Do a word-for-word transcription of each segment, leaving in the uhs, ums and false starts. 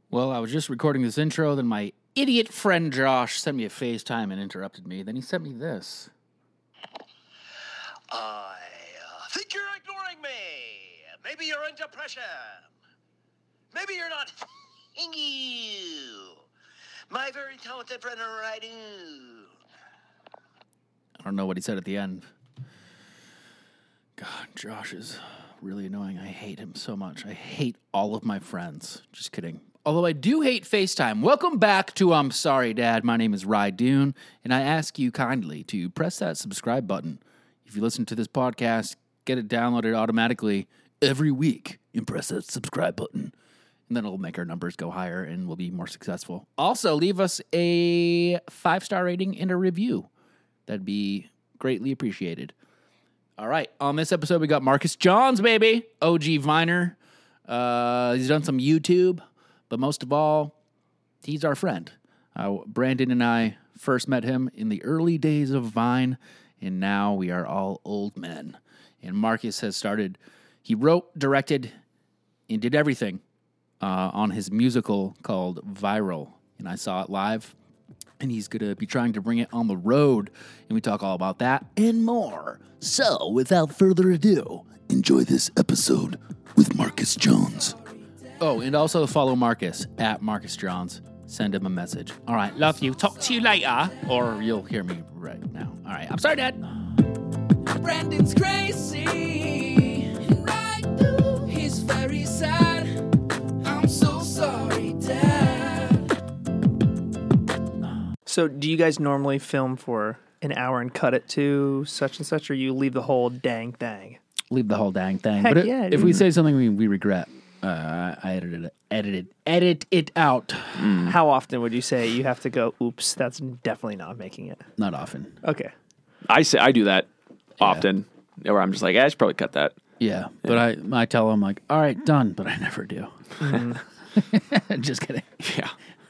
Well, I was just recording this intro, then my idiot friend Josh sent me a FaceTime and interrupted me. Then he sent me this. I uh, think you're ignoring me. Maybe you're in depression. Maybe you're not thanking you. My very talented friend Raidu. I don't know what he said at the end. God, Josh is really annoying. I hate him so much. I hate all of my friends. Just kidding. Although I do hate FaceTime. Welcome back to I'm Sorry, Dad. My name is Raidu, and I ask you kindly to press that subscribe button. If you listen to this podcast, get it downloaded automatically every week and press that subscribe button. And then it'll make our numbers go higher and we'll be more successful. Also, leave us a five-star rating and a review. That'd be greatly appreciated. All right, on this episode, we got Marcus Johns, baby. O G Viner. Uh, he's done some YouTube, but most of all, he's our friend. Uh, Brandon and I first met him in the early days of Vine, and now we are all old men. And Marcus has started, he wrote, directed, and did everything uh, on his musical called Viral. And I saw it live, and he's going to be trying to bring it on the road. And we talk all about that and more. So, without further ado, enjoy this episode with Marcus Johns. Oh, and also follow Marcus at Marcus Johns. Send him a message. All right, love you. Talk to you later. Or you'll hear me right now. All right, I'm sorry, Dad. Brandon's crazy. And I do. He's very sad. I'm so sorry, Dad. So do you guys normally film for an hour and cut it to such and such, or you leave the whole dang thing? Leave the whole dang thing. Heck but yeah, if, if we dude. say something we, we regret, uh, I edited it. Edited. Edit it out. How often would you say you have to go, oops, that's definitely not making it? Not often. Okay. I say I do that often, where I'm just like, I should probably cut that. Yeah, but I I tell him, like, all right, done, but I never do. Just kidding. Yeah.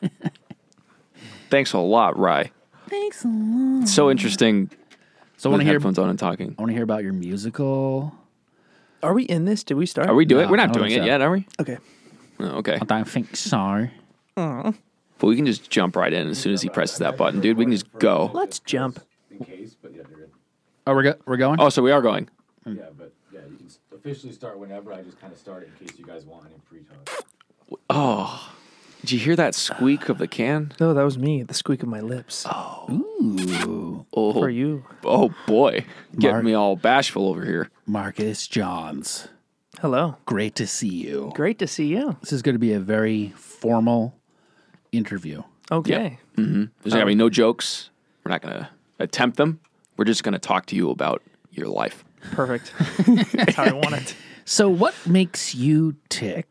Thanks a lot, Rye. Thanks a lot. It's so interesting. So I want With to hear. headphones on and talking. I want to hear about your musical. Are we in this? Did we start? Are we doing? No, We're I not don't doing think it so. yet, are we? Okay. Oh, okay. I don't think so. But we can just jump right in as soon as he presses that button, dude. We can just go. Let's jump. in case, but yeah, they're in. Oh, we're go- we're going. Oh, so we are going. Yeah, but yeah, you can s- officially start whenever. I just kind of start it in case you guys want any pre-talk. Oh, did you hear that squeak of the can? No, that was me. The squeak of my lips. Ooh, Oh, For you. oh boy, getting Mark. me all bashful over here. Marcus Johns. Hello. Great to see you. Great to see you. This is going to be a very formal interview. Okay. Mm-hmm. There's gonna be no jokes. We're not gonna attempt them. We're just gonna talk to you about your life. Perfect. That's how I want it. So, what makes you tick?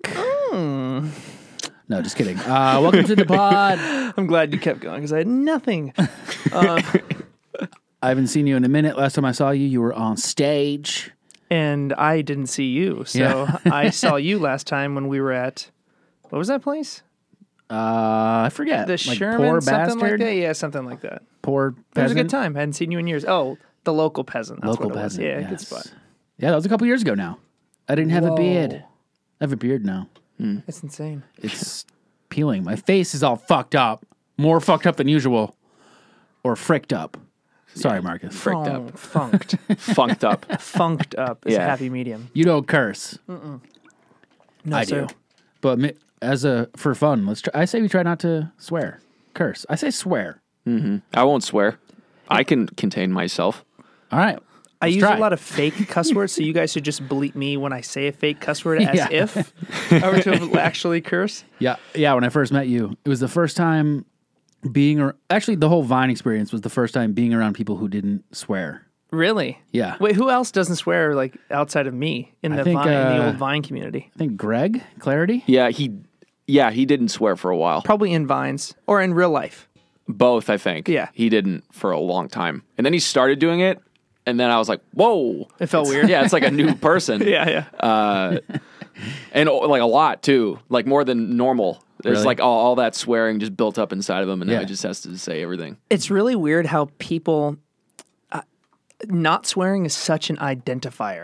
No, just kidding. Uh, welcome to the pod. I'm glad you kept going because I had nothing. I haven't seen you in a minute. Last time I saw you, you were on stage. And I didn't see you. So Yeah. I saw you last time when we were at, what was that place? Uh, I forget. The like Sherman, poor something bastard. like that? Yeah, something like that. Poor It was a peasant. good time. I hadn't seen you in years. Oh, the local peasant. That's Local what it was. peasant. Yeah, yes. good spot. Yeah, that was a couple years ago now. I didn't have a Whoa. beard. I have a beard now. It's insane. It's peeling. My face is all fucked up. More fucked up than usual. Or fricked up. Sorry, Marcus. Fricked Oh, up, Funked. funked up. Funked up is a Yeah. happy medium. You don't curse. No, I sir. do. But mi- as a for fun, let's. Try, I say we try not to swear, curse. I say swear. I won't swear. I can contain myself. All right. I let's use try. a lot of fake cuss words, so you guys should just bleep me when I say a fake cuss word as Yeah. if I were to actually curse. Yeah, yeah. When I first met you, it was the first time being. Ar- Actually, the whole Vine experience was the first time being around people who didn't swear. Really? Yeah. Wait, who else doesn't swear like outside of me in I the think, Vine, in the uh, old Vine community? I think Greg Clarity. Yeah, he. Yeah, he didn't swear for a while. Probably in Vines or in real life. Both, I think. Yeah. He didn't for a long time. And then he started doing it, and then I was like, whoa. It felt weird. Yeah, it's like a new person. Yeah, yeah. And oh, like a lot, too. Like more than normal. There's Really? like all, all that swearing just built up inside of him, and Yeah. now he just has to say everything. It's really weird how people uh, not swearing is such an identifier.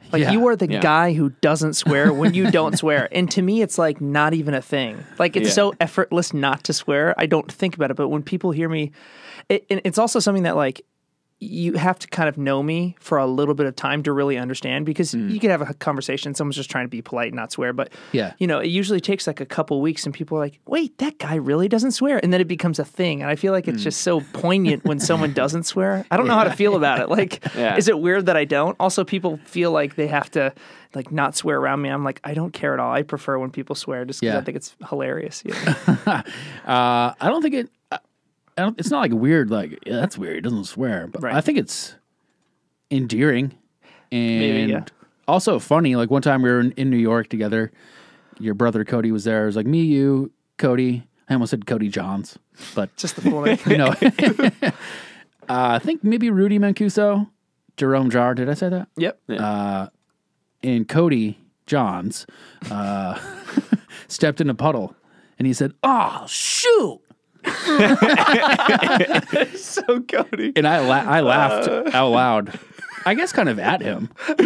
Like Yeah. you are the Yeah. guy who doesn't swear when you don't swear. And to me, it's like not even a thing. Like it's Yeah. so effortless not to swear. I don't think about it. But when people hear me, it, and it's also something that like you have to kind of know me for a little bit of time to really understand because you could have a conversation. Someone's just trying to be polite and not swear. But, Yeah. you know, it usually takes like a couple weeks and people are like, wait, that guy really doesn't swear. And then it becomes a thing. And I feel like it's just so poignant when someone doesn't swear. I don't know how to feel about it. Like, Yeah. is it weird that I don't? Also, people feel like they have to like not swear around me. I'm like, I don't care at all. I prefer when people swear just because Yeah. I think it's hilarious. You know? Uh, I don't think it. I I don't, it's not like weird. Like yeah, that's weird. He doesn't swear, but Right. I think it's endearing and Maybe, yeah. also funny. Like one time we were in, in New York together. Your brother Cody was there. It was like me, you, Cody. I almost said Cody Johns, but Just the full name. you know, uh, I think maybe Rudy Mancuso, Jerome Jar. Did I say that? Yep. Uh, and Cody Johns uh, stepped in a puddle, and he said, "Oh shoot!" So Cody. And I la- I laughed out loud. I guess kind of at him. But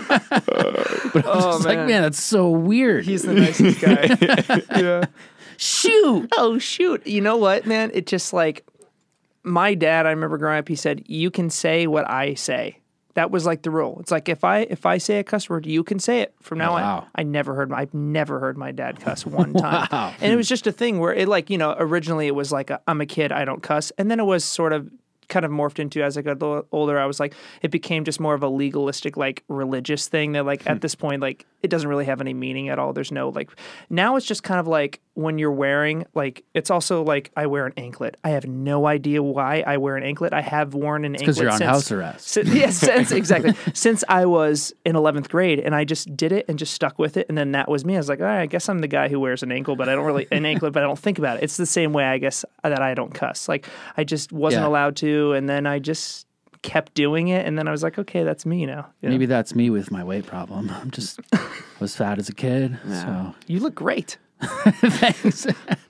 I was just like, man. man, that's so weird. He's the nicest guy. yeah. shoot. Oh shoot. You know what, man? It just like my dad, I remember growing up, he said, you can say what I say. That was like the rule. It's like if I if I say a cuss word, you can say it from now Wow. on. I never heard my I've never heard my dad cuss one time. Wow. And it was just a thing where it like, you know, originally it was like a, I'm a kid, I don't cuss. And then it was sort of kind of morphed into as I got a little older, I was like, it became just more of a legalistic, like religious thing that like at this point, like it doesn't really have any meaning at all. There's no like, now it's just kind of like when you're wearing, like, it's also like I wear an anklet. I have no idea why I wear an anklet. I have worn an anklet Because you're on since, house arrest. si- yeah, since, exactly. Since I was in eleventh grade and I just did it and just stuck with it. And then that was me. I was like, all right, I guess I'm the guy who wears an ankle, but I don't really, an anklet, but I don't think about it. It's the same way, I guess, that I don't cuss. Like I just wasn't Yeah. allowed to. And then I just kept doing it. And then I was like, okay, that's me now. You know? Maybe that's me with my weight problem. I'm just I was fat as a kid, so You look great. thanks.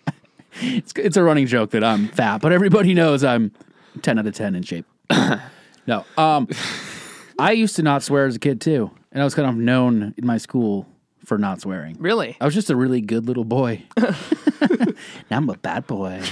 it's it's a running joke that I'm fat, but everybody knows I'm ten out of ten in shape. No, um, I used to not swear as a kid too, and I was kind of known in my school for not swearing. Really? I was just a really good little boy. Now I'm a bad boy.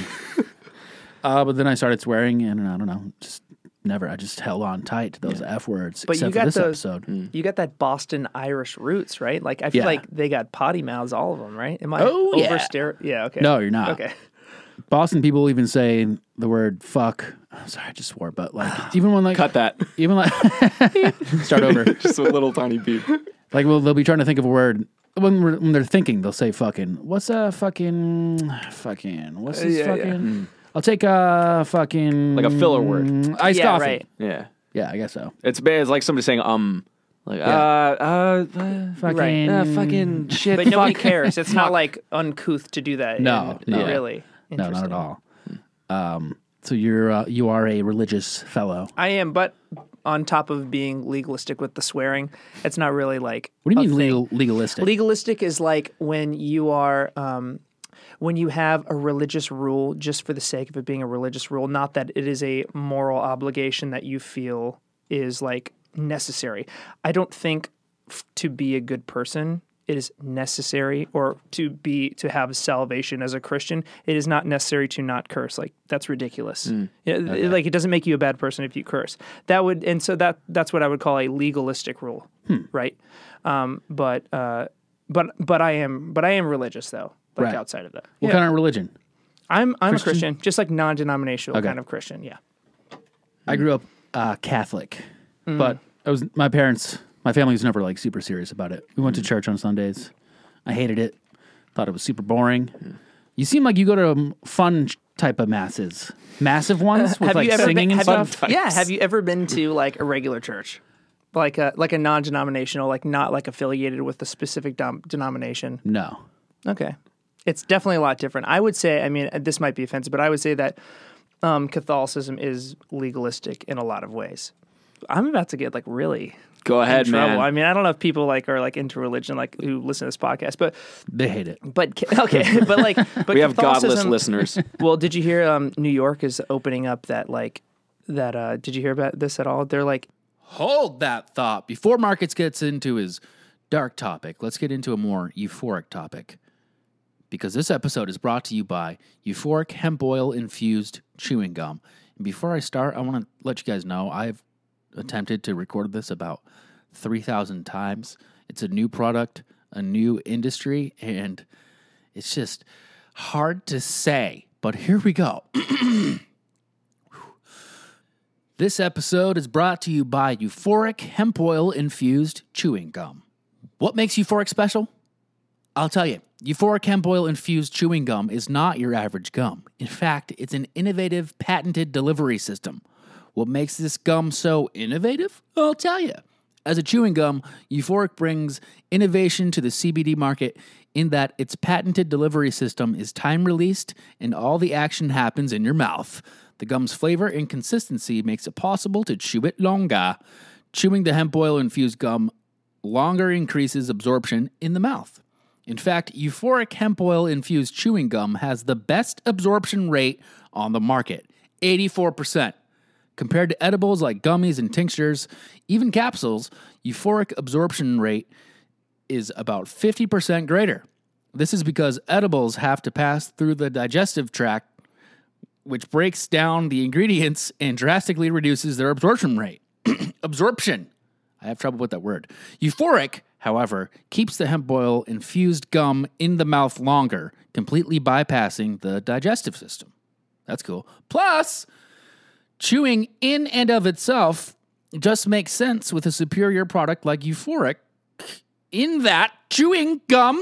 Uh, but then I started swearing, and I don't know, just never. I just held on tight to those F words. But except you for got this those, episode. you got that Boston Irish roots, right? Like I feel Yeah. like they got potty mouths, all of them, right? Am I Oh, yeah. overstere- Yeah. Okay. No, you're not. Okay. Boston people even say the word "fuck." I'm sorry, I just swore, but like even when like Cut that. even like start over. Just a little tiny beep. Like, well, they'll be trying to think of a word when we're, when they're thinking. They'll say "fucking." What's a fucking fucking? What's this Yeah, yeah. fucking? I'll take a fucking Like a filler word. Iced Yeah, coffee. right. Yeah. Yeah, I guess so. It's bad. It's like somebody saying um. Like Yeah. uh uh, uh Fucking. uh, fucking shit. But nobody fuck. cares. It's not like uncouth to do that. No, And- no. really. No, not at Interesting. all. Um, so you're uh, you are a religious fellow. I am, but on top of being legalistic with the swearing, it's not really like. What do you a mean thing. legal, legalistic? Legalistic is like when you are, um, when you have a religious rule just for the sake of it being a religious rule, not that it is a moral obligation that you feel is like necessary. I don't think f- to be a good person it is necessary, or to be to have salvation as a Christian, it is not necessary to not curse. Like that's ridiculous. Yeah, it- like it doesn't make you a bad person if you curse. That would, and so that that's what I would call a legalistic rule, right? Um, but uh, but but I am but I am religious though. Like Right. outside of that, What Yeah. kind of religion? I'm I'm Christian? a Christian, just like non-denominational Okay. kind of Christian. Yeah. I grew up uh, Catholic, Mm. but I was my parents. My family was never like super serious about it. We went Mm. to church on Sundays. I hated it. Thought it was super boring. You seem like you go to um, fun ch- type of masses, massive ones with Have like you ever singing been, and have stuff. You, yeah. Have you ever been to like a regular church, like a like a non-denominational, like not like affiliated with a specific dom- denomination? No. Okay. It's definitely a lot different. I would say, I mean, this might be offensive, but I would say that um, Catholicism is legalistic in a lot of ways. I'm about to get like really Go ahead, in trouble. man. I mean, I don't know if people like are like into religion, like who listen to this podcast, but They hate it. but ca- okay, but like but we have godless Catholicism- listeners. Well, did you hear um, New York is opening up that like that? Uh, did you hear about this at all? They're like hold that thought. Before Marcus gets into his dark topic, let's get into a more euphoric topic. Because this episode is brought to you by Euphoric Hemp Oil Infused Chewing Gum. And before I start, I want to let you guys know I've attempted to record this about three thousand times. It's a new product, a new industry, and it's just hard to say. But here we go. This episode is brought to you by Euphoric Hemp Oil Infused Chewing Gum. What makes Euphoric special? I'll tell you. Euphoric Hemp Oil Infused Chewing Gum is not your average gum. In fact, it's an innovative, patented delivery system. What makes this gum so innovative? I'll tell you. As a chewing gum, Euphoric brings innovation to the C B D market in that its patented delivery system is time-released and all the action happens in your mouth. The gum's flavor and consistency makes it possible to chew it longer. Chewing the hemp oil-infused gum longer increases absorption in the mouth. In fact, Euphoric Hemp Oil Infused Chewing Gum has the best absorption rate on the market, eighty-four percent. Compared to edibles like gummies and tinctures, even capsules, Euphoric absorption rate is about fifty percent greater. This is because edibles have to pass through the digestive tract, which breaks down the ingredients and drastically reduces their absorption rate. Absorption. I have trouble with that word. Euphoric, however, keeps the hemp oil infused gum in the mouth longer, completely bypassing the digestive system. That's cool. Plus, chewing in and of itself just makes sense with a superior product like Euphoric, in that chewing gum.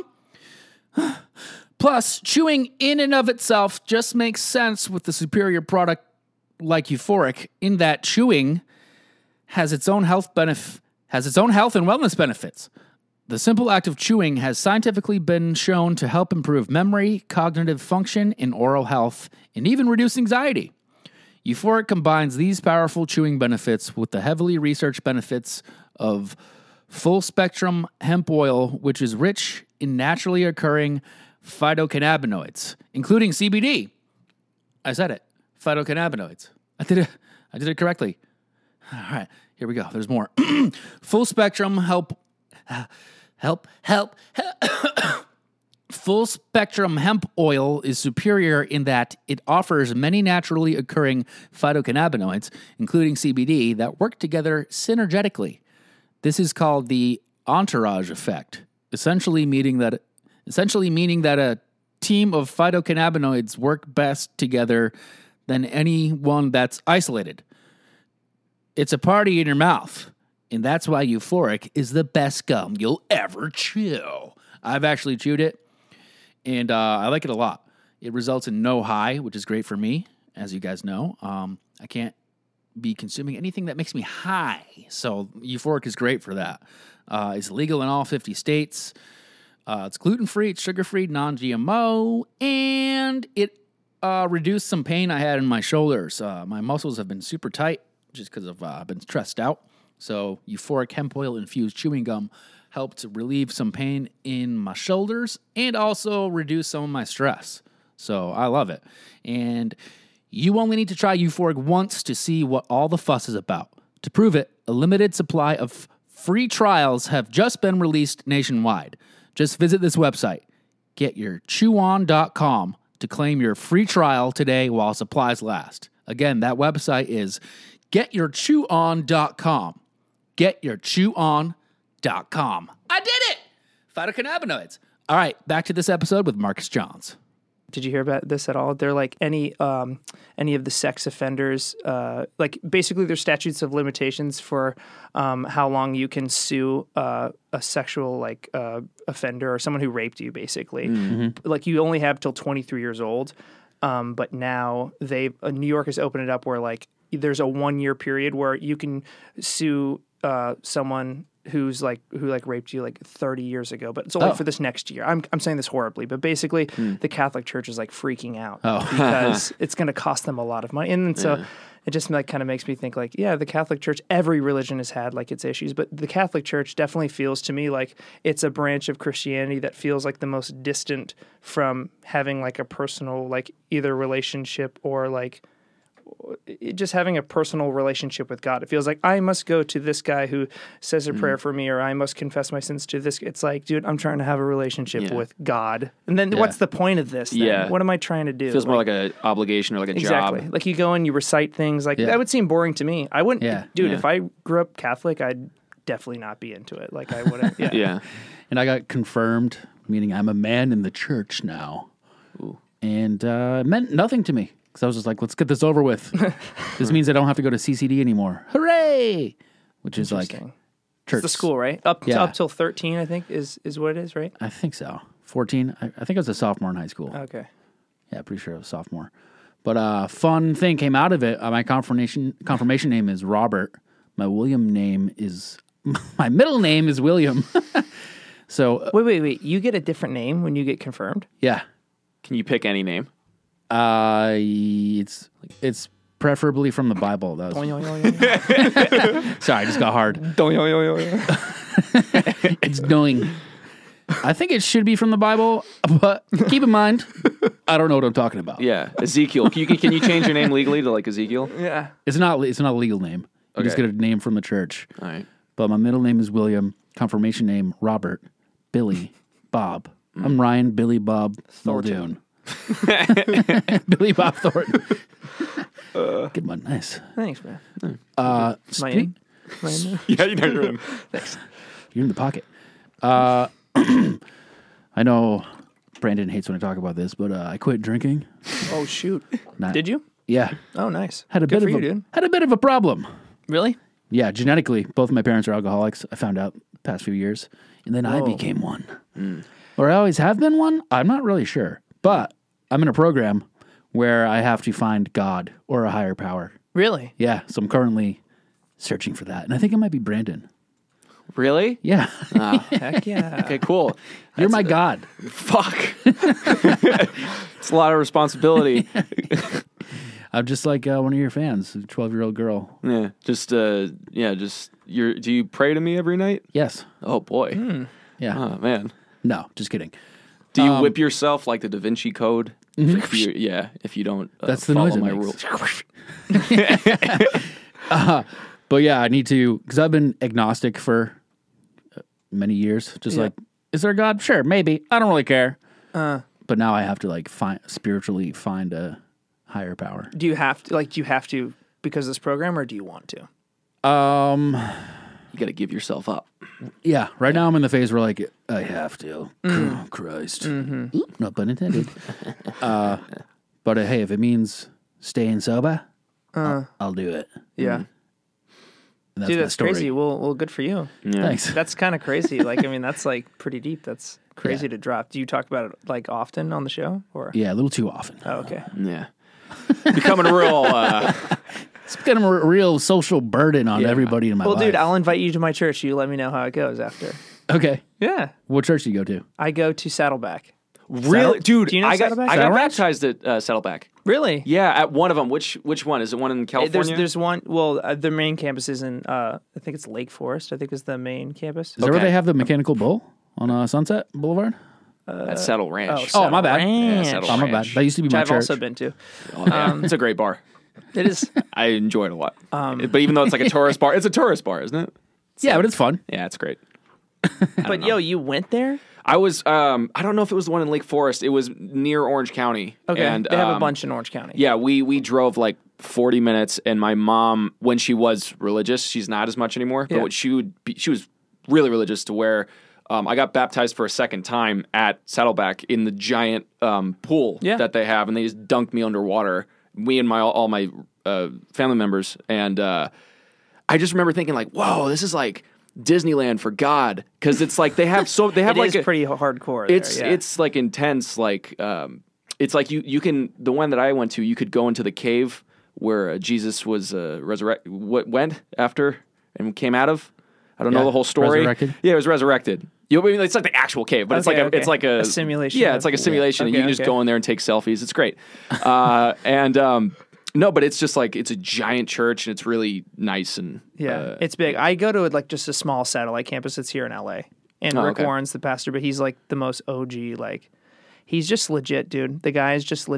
Plus, chewing in and of itself just makes sense with the superior product like Euphoric, in that chewing has its own health benef- has its own health and wellness benefits. The simple act of chewing has scientifically been shown to help improve memory, cognitive function, and oral health, and even reduce anxiety. Euphoric combines these powerful chewing benefits with the heavily researched benefits of full-spectrum hemp oil, which is rich in naturally occurring phytocannabinoids, including C B D. I said it. Phytocannabinoids. I did it. I did it correctly. All right, here we go. There's more. Full-spectrum help... Help, help, help. Full spectrum hemp oil is superior in that it offers many naturally occurring phytocannabinoids, including C B D, that work together synergetically. This is called the entourage effect, essentially meaning that essentially meaning that a team of phytocannabinoids work best together than any one that's isolated. It's a party in your mouth. And that's why Euphoric is the best gum you'll ever chew. I've actually chewed it, and uh, I like it a lot. It results in no high, which is great for me, as you guys know. Um, I can't be consuming anything that makes me high, so Euphoric is great for that. Uh, it's legal in all fifty states. Uh, it's gluten-free, it's sugar-free, non-G M O, and it uh, reduced some pain I had in my shoulders. Uh, my muscles have been super tight just because of, uh, I've been stressed out. So Euphoric Hemp Oil Infused Chewing Gum helped relieve some pain in my shoulders and also reduce some of my stress. So I love it. And you only need to try Euphoric once to see what all the fuss is about. To prove it, a limited supply of free trials have just been released nationwide. Just visit this website, get your chew on dot com, to claim your free trial today while supplies last. Again, that website is get your chew on dot com. get your chew on dot com. I did it! Phytocannabinoids. All right, back to this episode with Marcus Johns. Did you hear about this at all? They're like any um, any of the sex offenders, uh, like basically there's statutes of limitations for um, how long you can sue uh, a sexual like uh, offender or someone who raped you, basically. Mm-hmm. Like you only have till twenty-three years old, um, but now they uh, New York has opened it up where like there's a one year period where you can sue uh, someone who's like who like raped you like thirty years ago, but it's only Oh. for this next year. I'm I'm saying this horribly, but basically Hmm. the Catholic Church is like freaking out Oh. because it's going to cost them a lot of money. And so it just like kind of makes me think like, yeah, the Catholic Church, every religion has had like its issues, but the Catholic Church definitely feels to me like it's a branch of Christianity that feels like the most distant from having like a personal like either relationship or like it- just having a personal relationship with God. It feels like I must go to this guy who says a Mm. prayer for me, or I must confess my sins to this. It's like, dude, I'm trying to have a relationship Yeah. with God. And then Yeah. what's the point of this? then? Yeah. What am I trying to do? Feels more like an obligation or like a exactly. job. Like you go and you recite things. Like Yeah. that would seem boring to me. I wouldn't, Yeah. dude. Yeah. If I grew up Catholic, I'd definitely not be into it. Like I wouldn't. Yeah. Yeah. And I got confirmed, meaning I'm a man in the church now. Ooh. And uh, it meant nothing to me because I was just like, let's get this over with. This means I don't have to go to C C D anymore. Hooray! Which is like Interesting. church. It's the school, right? Up Yeah. up till thirteen, I think is is what it is, right? I think so. fourteen. I, I think I was a sophomore in high school. Okay. Yeah, pretty sure I was a sophomore. But a uh, fun thing came out of it. Uh, my confirmation confirmation name is Robert. My William name is my middle name is William. So uh, Wait, wait, wait. You get a different name when you get confirmed? yeah, Can you pick any name? uh, it's it's preferably from the Bible. That was, sorry, I just got hard. It's doing. I think it should be from the Bible, but keep in mind, I don't know what I'm talking about. Yeah, Ezekiel. Can you can you change your name legally to like Ezekiel? Yeah. It's not. It's not a legal name. You just Okay. get a name from the church. All right. But my middle name is William. Confirmation name Robert, Billy, Bob. I'm Ryan, Billy, Bob, Muldoon. Billy Bob Thornton. Good one. Nice. Thanks, man. Uh, My speak- in? My in? Yeah, you know you're in. You're in the pocket. Uh, I know Brandon hates when I talk about this, but uh, I quit drinking. Oh shoot. Not- Did you? Yeah, Oh, nice. had a Good bit for of you, a dude. had a bit of a problem. Really? Yeah, genetically, both of my parents are alcoholics. I found out the past few years, and then I Whoa. became one. Or I always have been one. I'm not really sure, but I'm in a program where I have to find God or a higher power. Really? Yeah, so I'm currently searching for that, and I think it might be Brandon. Really? Yeah, Heck yeah. Okay, cool. you're my God. Fuck. It's a lot of responsibility. I'm just like uh, one of your fans, a twelve-year-old girl. Yeah. Just uh yeah, just you're do you pray to me every night? Yes. Oh boy. Yeah. Oh man. No, just kidding. Do you Um, whip yourself like the Da Vinci Code? If you, yeah, if you don't uh, That's the follow noise it my makes. rules. uh, but yeah, I need to, because I've been agnostic for uh, many years. Just Yeah. like, is there a God? Sure, maybe. I don't really care. Uh, But now I have to like find spiritually find a higher power. do you have to like? Do you have to because of this program, or do you want to? Um, You got to give yourself up. yeah. Right now I'm in the phase where like I have to. Mm. Oh, Christ, Mm-hmm. Oop, not pun intended. uh, but uh, hey, if it means staying sober, I'll, I'll do it. Yeah. And that's Dude, my that's story. crazy. Well, well, good for you. Yeah. Thanks. That's kind of crazy. Like, I mean, that's like pretty deep. That's crazy Yeah. to drop. Do you talk about it like often on the show, or? Yeah, a little too often. Oh, okay. Yeah. Becoming a real uh It's becoming a real social burden on Yeah. everybody in my Well, life. dude, I'll invite you to my church. You let me know how it goes after. Okay. Yeah. What church do you go to? I go to Saddleback. really dude, do you know I got Saddleback? I got Saddleback? baptized at uh, Saddleback. Really? Yeah, at one of them. Which which one? Is it one in Uh, California? There's there's one. Well, uh, the main campus is in. Uh, I think it's Lake Forest. I think is the main campus. Is that where Okay. they have the mechanical bull on uh, Sunset Boulevard? at Saddle Ranch. Oh, my bad. Yeah, Ranch, Saddle Oh, my bad. Ranch. That used to be which my I've church. also been to. Oh, yeah. It's a great bar. It is. I enjoy it a lot. but even though it's like a tourist bar, it's a tourist bar, isn't it? Yeah, but it's fun. Yeah, it's great. But yo, you went there? I was um I don't know if it was the one in Lake Forest. It was near Orange County. Okay. And, they have a um, bunch in Orange County. Yeah, we we drove like forty minutes, and my mom, when she was religious, she's not as much anymore. Yeah. But she would be, she was really religious to where um, I got baptized for a second time at Saddleback in the giant um, pool Yeah. that they have, and they just dunked me underwater. Me and my all my uh, family members, and uh, I just remember thinking like, "Whoa, this is like Disneyland for God," because it's like they have so they have It like is a, pretty hardcore. There, it's yeah. it's like intense. Like um, it's like you you can the one that I went to. You could go into the cave where uh, Jesus was uh, resurrected. What went after and came out of? I don't Yeah, know the whole story. resurrected. Yeah, it was resurrected. You know, I mean, it's like the actual cave, but it's Okay, like a okay. it's like a, A simulation Yeah, of- it's like a simulation, and Okay, you can just okay. go in there and take selfies. It's great. Uh, and um, no, but it's just like it's a giant church, and it's really nice and Yeah, uh, it's big. I go to like just a small satellite campus that's here in L A. And Oh, Rick okay. Warren's the pastor, but he's like the most O G. Like, he's just legit, dude. The guy is just legit.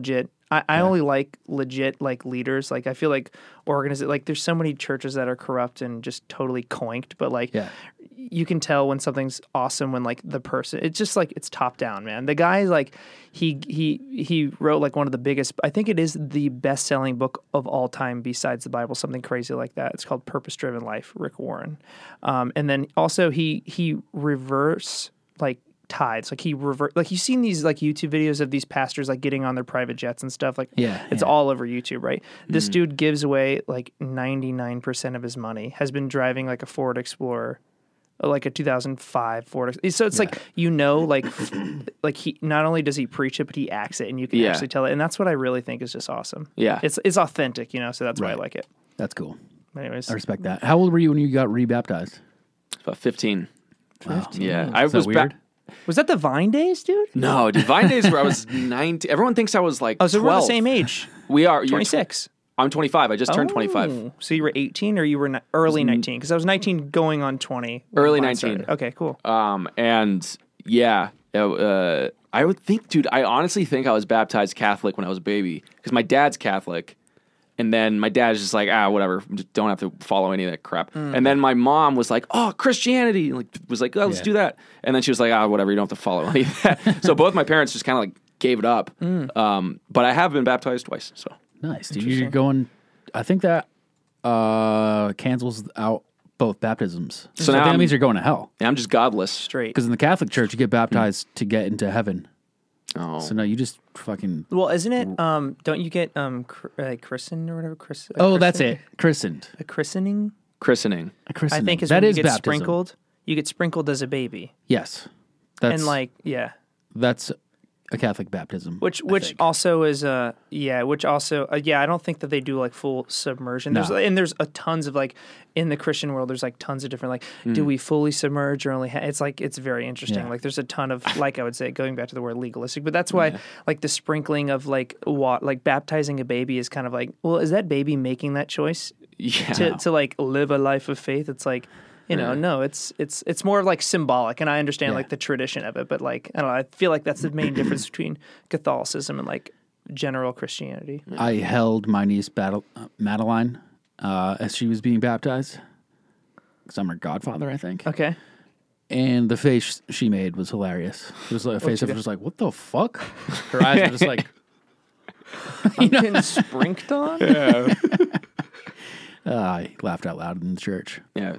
I, I only like legit like leaders. Like I feel like organize like there's so many churches that are corrupt and just totally coinked, but like Yeah. you can tell when something's awesome when like the person it's just like it's top down, man. The guy like he he he wrote like one of the biggest I think it is the best selling book of all time besides the Bible, something crazy like that. It's called Purpose Driven Life, Rick Warren. Um, and then also he he reverse like tithes. Like he revert like you've seen these like YouTube videos of these pastors like getting on their private jets and stuff. Like Yeah, it's yeah. all over YouTube, right? This dude gives away like ninety-nine percent of his money, has been driving like a Ford Explorer, like a two thousand five Ford. Ex- So it's like, you know, like, like he, not only does he preach it, but he acts it and you can Yeah. actually tell it. And that's what I really think is just awesome. Yeah. It's, it's authentic, you know, so that's why I Right. like it. That's cool. Anyways. I respect that. How old were you when you got rebaptized? About fifteen. fifteen. Yeah, I Is was that ba- weird? Was that the Vine days, dude? No, Divine Days where I was nineteen. Everyone thinks I was like Oh, so twelve. we're the same age. We are. You're twenty-six. I'm twenty-five. I just turned twenty-five. Oh, so you were eighteen or you were ni- early nineteen? Because I was nineteen going on twenty. when Early mine nineteen. started. Okay, cool. Um, and yeah, uh, I would think, dude, I honestly think I was baptized Catholic when I was a baby because my dad's Catholic. And then my dad's just like, ah, whatever, just don't have to follow any of that crap. And then my mom was like, oh, Christianity, like was like, oh, let's Yeah. do that. And then she was like, ah, whatever, you don't have to follow any of that. So both my parents just kind of like gave it up. Um, but I have been baptized twice. So Nice. Dude, you're going. I think that uh, cancels out both baptisms. So, So now that I'm- means you're going to hell. yeah, I'm just godless. Straight. Because in the Catholic Church, you get baptized to get into heaven. Oh, So no, you just fucking. Well, isn't it? Um, don't you get um, cr- uh, christened or whatever? Chris- a Oh, that's christen- it. Christened. A christening, christening. A christening. I think, is that when is you get baptism. sprinkled. You get sprinkled as a baby, Yes. That's and like, yeah, that's a Catholic baptism. which I which think. also is uh yeah, which also uh, yeah, I don't think that they do like full submersion. There's No. and there's a tons of like in the Christian world. There's like tons of different like, do we fully submerge or only? Ha-? It's like it's very interesting. Yeah. Like there's a ton of like I would say going back to the word legalistic, but that's why like the sprinkling of like what like baptizing a baby is kind of like, well, is that baby making that choice Yeah. to to like live a life of faith? It's like. You know, no, it's it's it's more of like symbolic, and I understand Yeah. like the tradition of it, but like I don't know, I feel like that's the main difference between Catholicism and like general Christianity. I held my niece Battle, uh, Madeline uh, as she was being baptized. Because I'm her godfather, I think. Okay, And the face she made was hilarious. It was like a face she of do? just like, what the fuck? Her eyes were just like, I'm getting sprinked on. uh, I laughed out loud in the church. Yeah.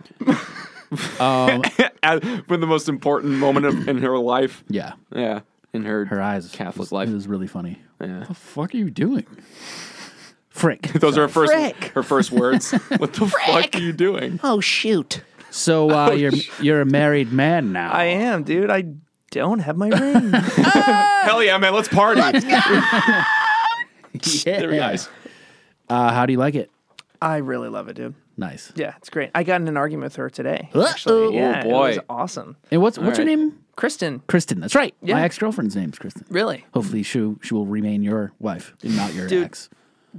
Um, For the most important moment of, in her life. yeah, Yeah. In her, her eyes. Catholic was, life. It was really funny. Yeah. What the fuck are you doing? Frick. Those are her first Frick. her first words. What the fuck are you doing? Oh shoot! So uh, you're you're a married man now. I am, dude. I don't have my ring. Hell yeah, man, let's party. Yeah. There he is. Uh, how do you like it? I really love it, dude. Nice. Yeah, it's great. I got in an argument with her today. Uh-oh. Actually, yeah, Oh, boy. it was awesome. And what's what's her right. name? Kristen, Kristen. That's right. Yeah. My ex girlfriend's name's Kristen. really, Hopefully she she will remain your wife and not your Dude. ex.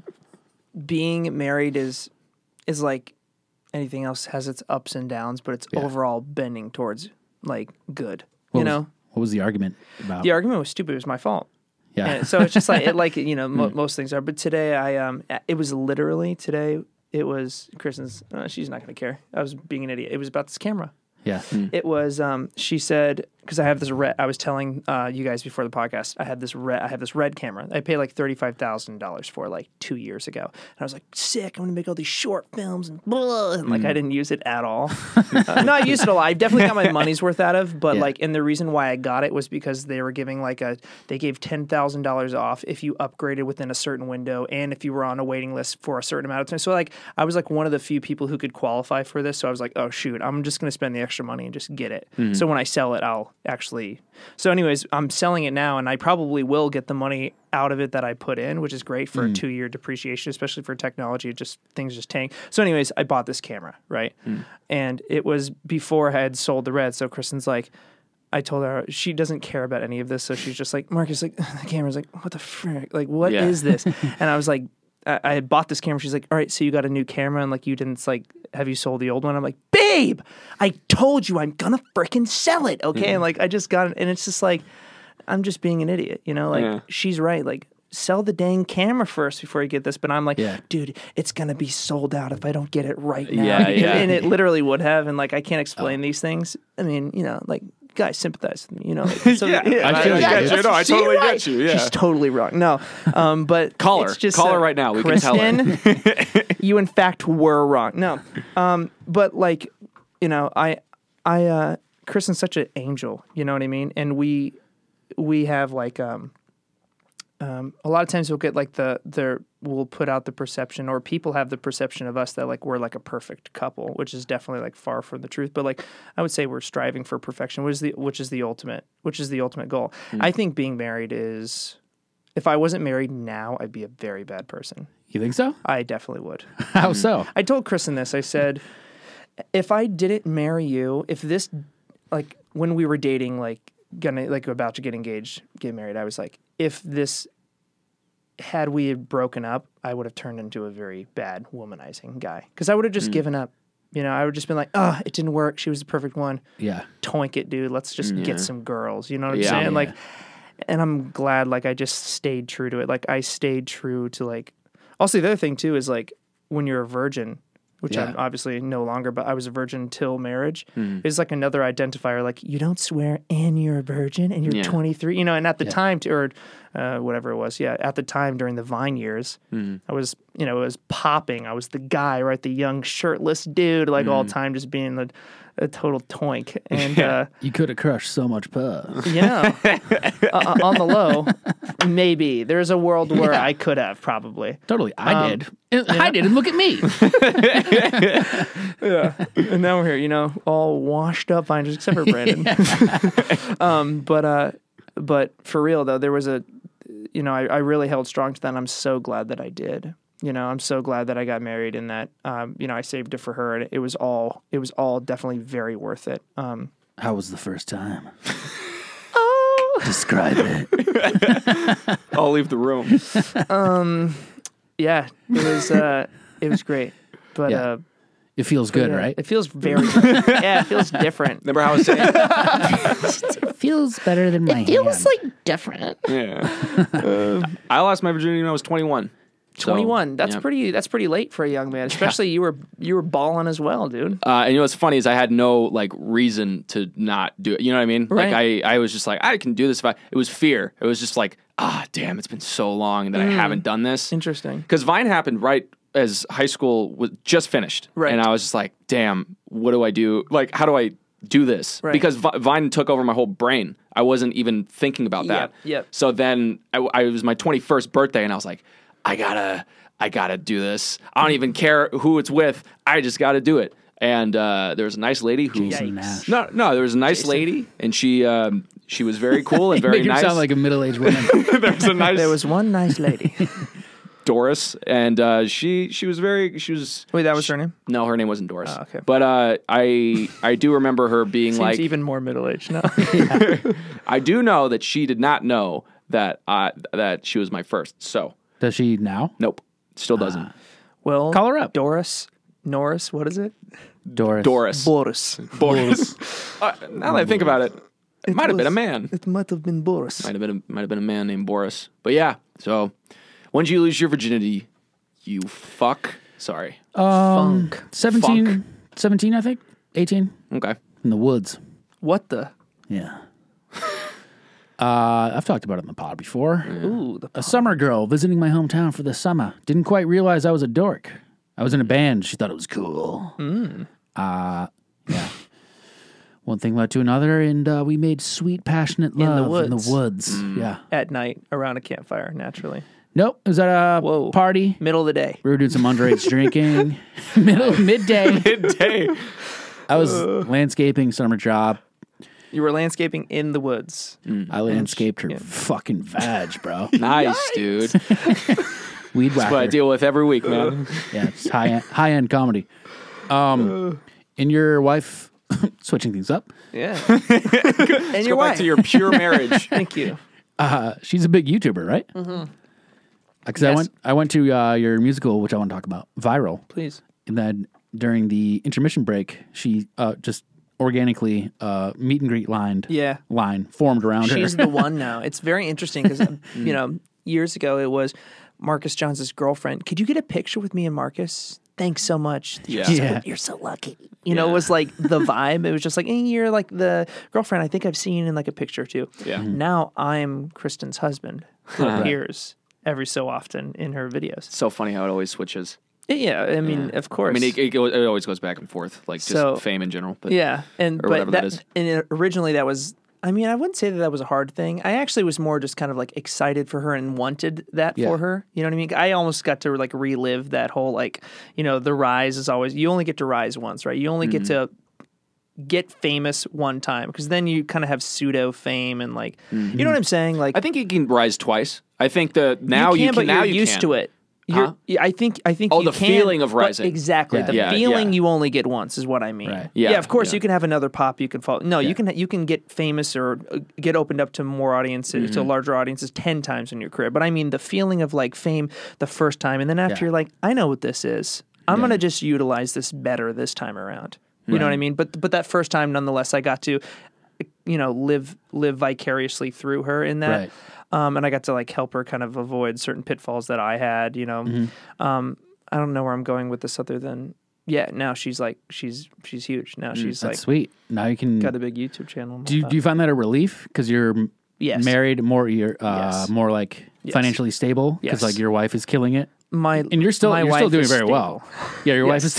being married is is like anything else, has its ups and downs, but it's Yeah. overall bending towards like good. What you was- know, what was the argument about? the argument was stupid. It was my fault. yeah. And so it's just like it, like you know, mo- most things are. But today, I um, it was literally today. It was Kristen's. Uh, she's not gonna care. I was being an idiot. It was about this camera. yeah. It was. Um, she said because I have this red. I was telling uh, you guys before the podcast. I had this red. I have this red camera. I paid like thirty five thousand dollars for like two years ago, and I was like, sick. I'm gonna make all these short films and blah. And like I didn't use it at all. uh, no, I used it a lot. I definitely got my money's worth out of. But Yeah. like, and the reason why I got it was because they were giving like a. They gave ten thousand dollars off if you upgraded within a certain window, and if you were on a waiting list for a certain amount of time. So like, I was like one of the few people who could qualify for this. So I was like, oh shoot, I'm just gonna spend the extra money and just get it. So when I sell it, I'll actually. So, anyways, I'm selling it now, and I probably will get the money out of it that I put in, which is great for a two year depreciation, especially for technology. It just things just tank. So, anyways, I bought this camera, right? And it was before I had sold the red. So Kristen's like, I told her she doesn't care about any of this, so she's just like, Marcus, like the camera's like, what the frick? Like, what is Yeah. this? And I was like, I, I had bought this camera. She's like, all right, so you got a new camera, and like you didn't like, have you sold the old one? I'm like, babe, I told you I'm gonna freaking sell it, okay? And like I just got it, and it's just like, I'm just being an idiot, you know? Like Yeah. she's right. Like sell the dang camera first before you get this. But I'm like, Yeah. dude, it's gonna be sold out if I don't get it right now. Yeah, yeah. And it literally would have. And like, I can't explain these things. I mean, you know, like. Guys, sympathize with me, you know. Like, so, Yeah, I feel I you, get dude. you. No, I See, totally right. get you. Yeah. She's totally wrong. No, um, but Call her. it's just, Call her uh, right now. We can tell her. Kristen, you in fact were wrong. No, um, but like, you know, I, I, uh, Kristen's such an angel. You know what I mean? And we, we have like, um, um, a lot of times we'll get like the the we'll put out the perception, or people have the perception of us that like we're like a perfect couple, which is definitely like far from the truth. But like I would say we're striving for perfection, which is the which is the ultimate which is the ultimate goal. I think being married is, if I wasn't married now, I'd be a very bad person. You think so? I definitely would. How so? I told Kristen this. I said, if I didn't marry you, if this, like when we were dating, like gonna like about to get engaged, get married, I was like, if this had we had broken up, I would have turned into a very bad womanizing guy because I would have just given up. You know, I would just been like, oh, it didn't work. She was the perfect one. Yeah. Toink it, dude. Let's just Yeah. get some girls. You know what I'm Yeah. saying? Yeah. Like, and I'm glad like I just stayed true to it. Like I stayed true to like. Also, the other thing too is like when you're a virgin, which Yeah. I'm obviously no longer, but I was a virgin till marriage, Hmm. is like another identifier. Like you don't swear and you're a virgin and you're Yeah. twenty-three, you know, and at the time, t- or uh, whatever it was, yeah, at the time during the Vine years, Hmm. I was, you know, it was popping. I was the guy, right? The young shirtless dude, like all Hmm. the time just being a, a total toink. And, uh, You could have crushed so much puss. you know, uh, on the low, maybe there's a world where I could have probably. Totally. I Um, did. And I did. And look at me. And now we're here, you know, all washed up finders, except for Brandon. um, but uh, but for real though, there was a, you know, I, I really held strong to that. And I'm so glad that I did. You know, I'm so glad that I got married and that, um, you know, I saved it for her, and it was all, it was all definitely very worth it. Um, How was the first time? oh, Describe it. I'll leave the room. yeah, it was, uh, it was great. But Yeah. uh, It feels good, yeah, right? It feels very, yeah, it feels different. Remember how I was saying? It feels better than my Feels like different. Yeah. I lost my virginity when I was twenty-one. So, twenty-one. That's yeah. pretty. That's pretty late for a young man. Especially you were you were balling as well, dude. Uh, and you know what's funny is I had no like reason to not do it. You know what I mean? Right. Like I, I was just like I can do this if I. It was fear. It was just like ah damn, it's been so long that I haven't done this. Interesting. Because Vine happened right as high school was just finished, Right. and I was just like, damn, what do I do? Like, how do I do this? Right. Because Vi- Vine took over my whole brain. I wasn't even thinking about that. Yep, yep. So then I, I it was my twenty-first birthday, and I was like, I gotta, I gotta do this. I don't even care who it's with. I just gotta do it. And uh, there was a nice lady who, Jason Nash. no, no, there was a nice lady, and she, um, she was very cool and You very make her nice. sound like a middle-aged woman. there was a nice There was one nice lady. Doris, and uh, she she was very she was. Wait, that was her name? No, her name wasn't Doris. Oh, okay. But uh, I I do remember her being Seems like even more middle aged now. I do know that she did not know that I that she was my first. So Does she now? nope, still doesn't. Well, Call her up. Doris, Norris. What is it? Doris. Doris, Boris. Boris. uh, now that I think about it, it, might have been a was- man. It might have been Boris. Might have been a, might have been a man named Boris. But yeah, so when did you lose your virginity? You fuck. Sorry. Um, Funk. seventeen, Funk. seventeen, I think. eighteen. Okay. In the woods. What the? Yeah. uh, I've talked about it on the pod before. Ooh, the A summer girl visiting my hometown for the summer. Didn't quite realize I was a dork. I was in a band. She thought it was cool. Hmm. Uh, yeah. One thing led to another, and uh, we made sweet, passionate the love in woods. the woods. Yeah. at night around a campfire, naturally. Nope. It was at a Whoa. party. Middle of the day. We were doing some underage drinking. Middle midday. Midday. I was landscaping, summer job. You were landscaping in the woods. I landscaped her fucking vag, bro. Nice, dude. Weed That's what I whacker. deal with every week, man. Yeah, it's high end, high end comedy. Um, and your wife switching things up. Yeah. and Let's your go wife. back to your pure marriage. Thank you. Uh, she's a big YouTuber, right? Mm-hmm. Because I Yes. went, I went to uh, your musical, which I want to talk about, Viral. Please. And then during the intermission break, she uh, just organically uh, meet and greet lined Yeah. line formed around She's her. the one now. It's very interesting because, you know, years ago, it was Marcus John's girlfriend. Could you get a picture with me and Marcus? Thanks so much. Yeah. You're so, Yeah. you're so lucky. You know, it was like the vibe. It was just like, hey, you're like the girlfriend I think I've seen in like a picture or two. Yeah. Now I'm Kristen's husband who appears every so often in her videos. So funny how it always switches. Yeah, I mean, of I course. mean, it, it, go- it always goes back and forth, like just So- fame in general. But yeah, and or but whatever that that, is. and it- originally that was. I mean, I wouldn't say that that was a hard thing. I actually was more just kind of like excited for her and wanted that Yeah. for her. You know what I mean? I almost got to like relive that whole like, you know, the rise is always you only get to rise once, right? You only get Mm-hmm. to get famous one time because then you kind of have pseudo fame and like, Mm-hmm. you know what I'm saying? Like, I think you can rise twice. I think that now you you can, can, but now you're you used can. to it. You're, Huh? yeah, I think. I think. Oh, you the can, feeling of but rising. exactly. Yeah. The Yeah, feeling yeah. you only get once is what I mean. Right. Yeah, of course yeah. you can have another pop. You can follow. No, you can. You can get famous or uh, get opened up to more audiences, Mm-hmm. to larger audiences, ten times in your career. But I mean, the feeling of like fame the first time, and then after Yeah. you're like, I know what this is. I'm Yeah. gonna just utilize this better this time around. You know what I mean? But but that first time, nonetheless, I got to, you know, live live vicariously through her in that. Right. Um, and I got to like help her kind of avoid certain pitfalls that I had, you know. Mm-hmm. Um, I don't know where I'm going with this other than yeah, now she's like she's she's huge. Now she's That's like sweet. Now you can. got a big YouTube channel. and do you, all do you find that a relief because you're m- Yes. married, more you're uh, Yes. more like Yes. financially stable because Yes. like your wife is killing it, that. My and you're still my you're still wife doing is very stable. well. Yeah, your wife is.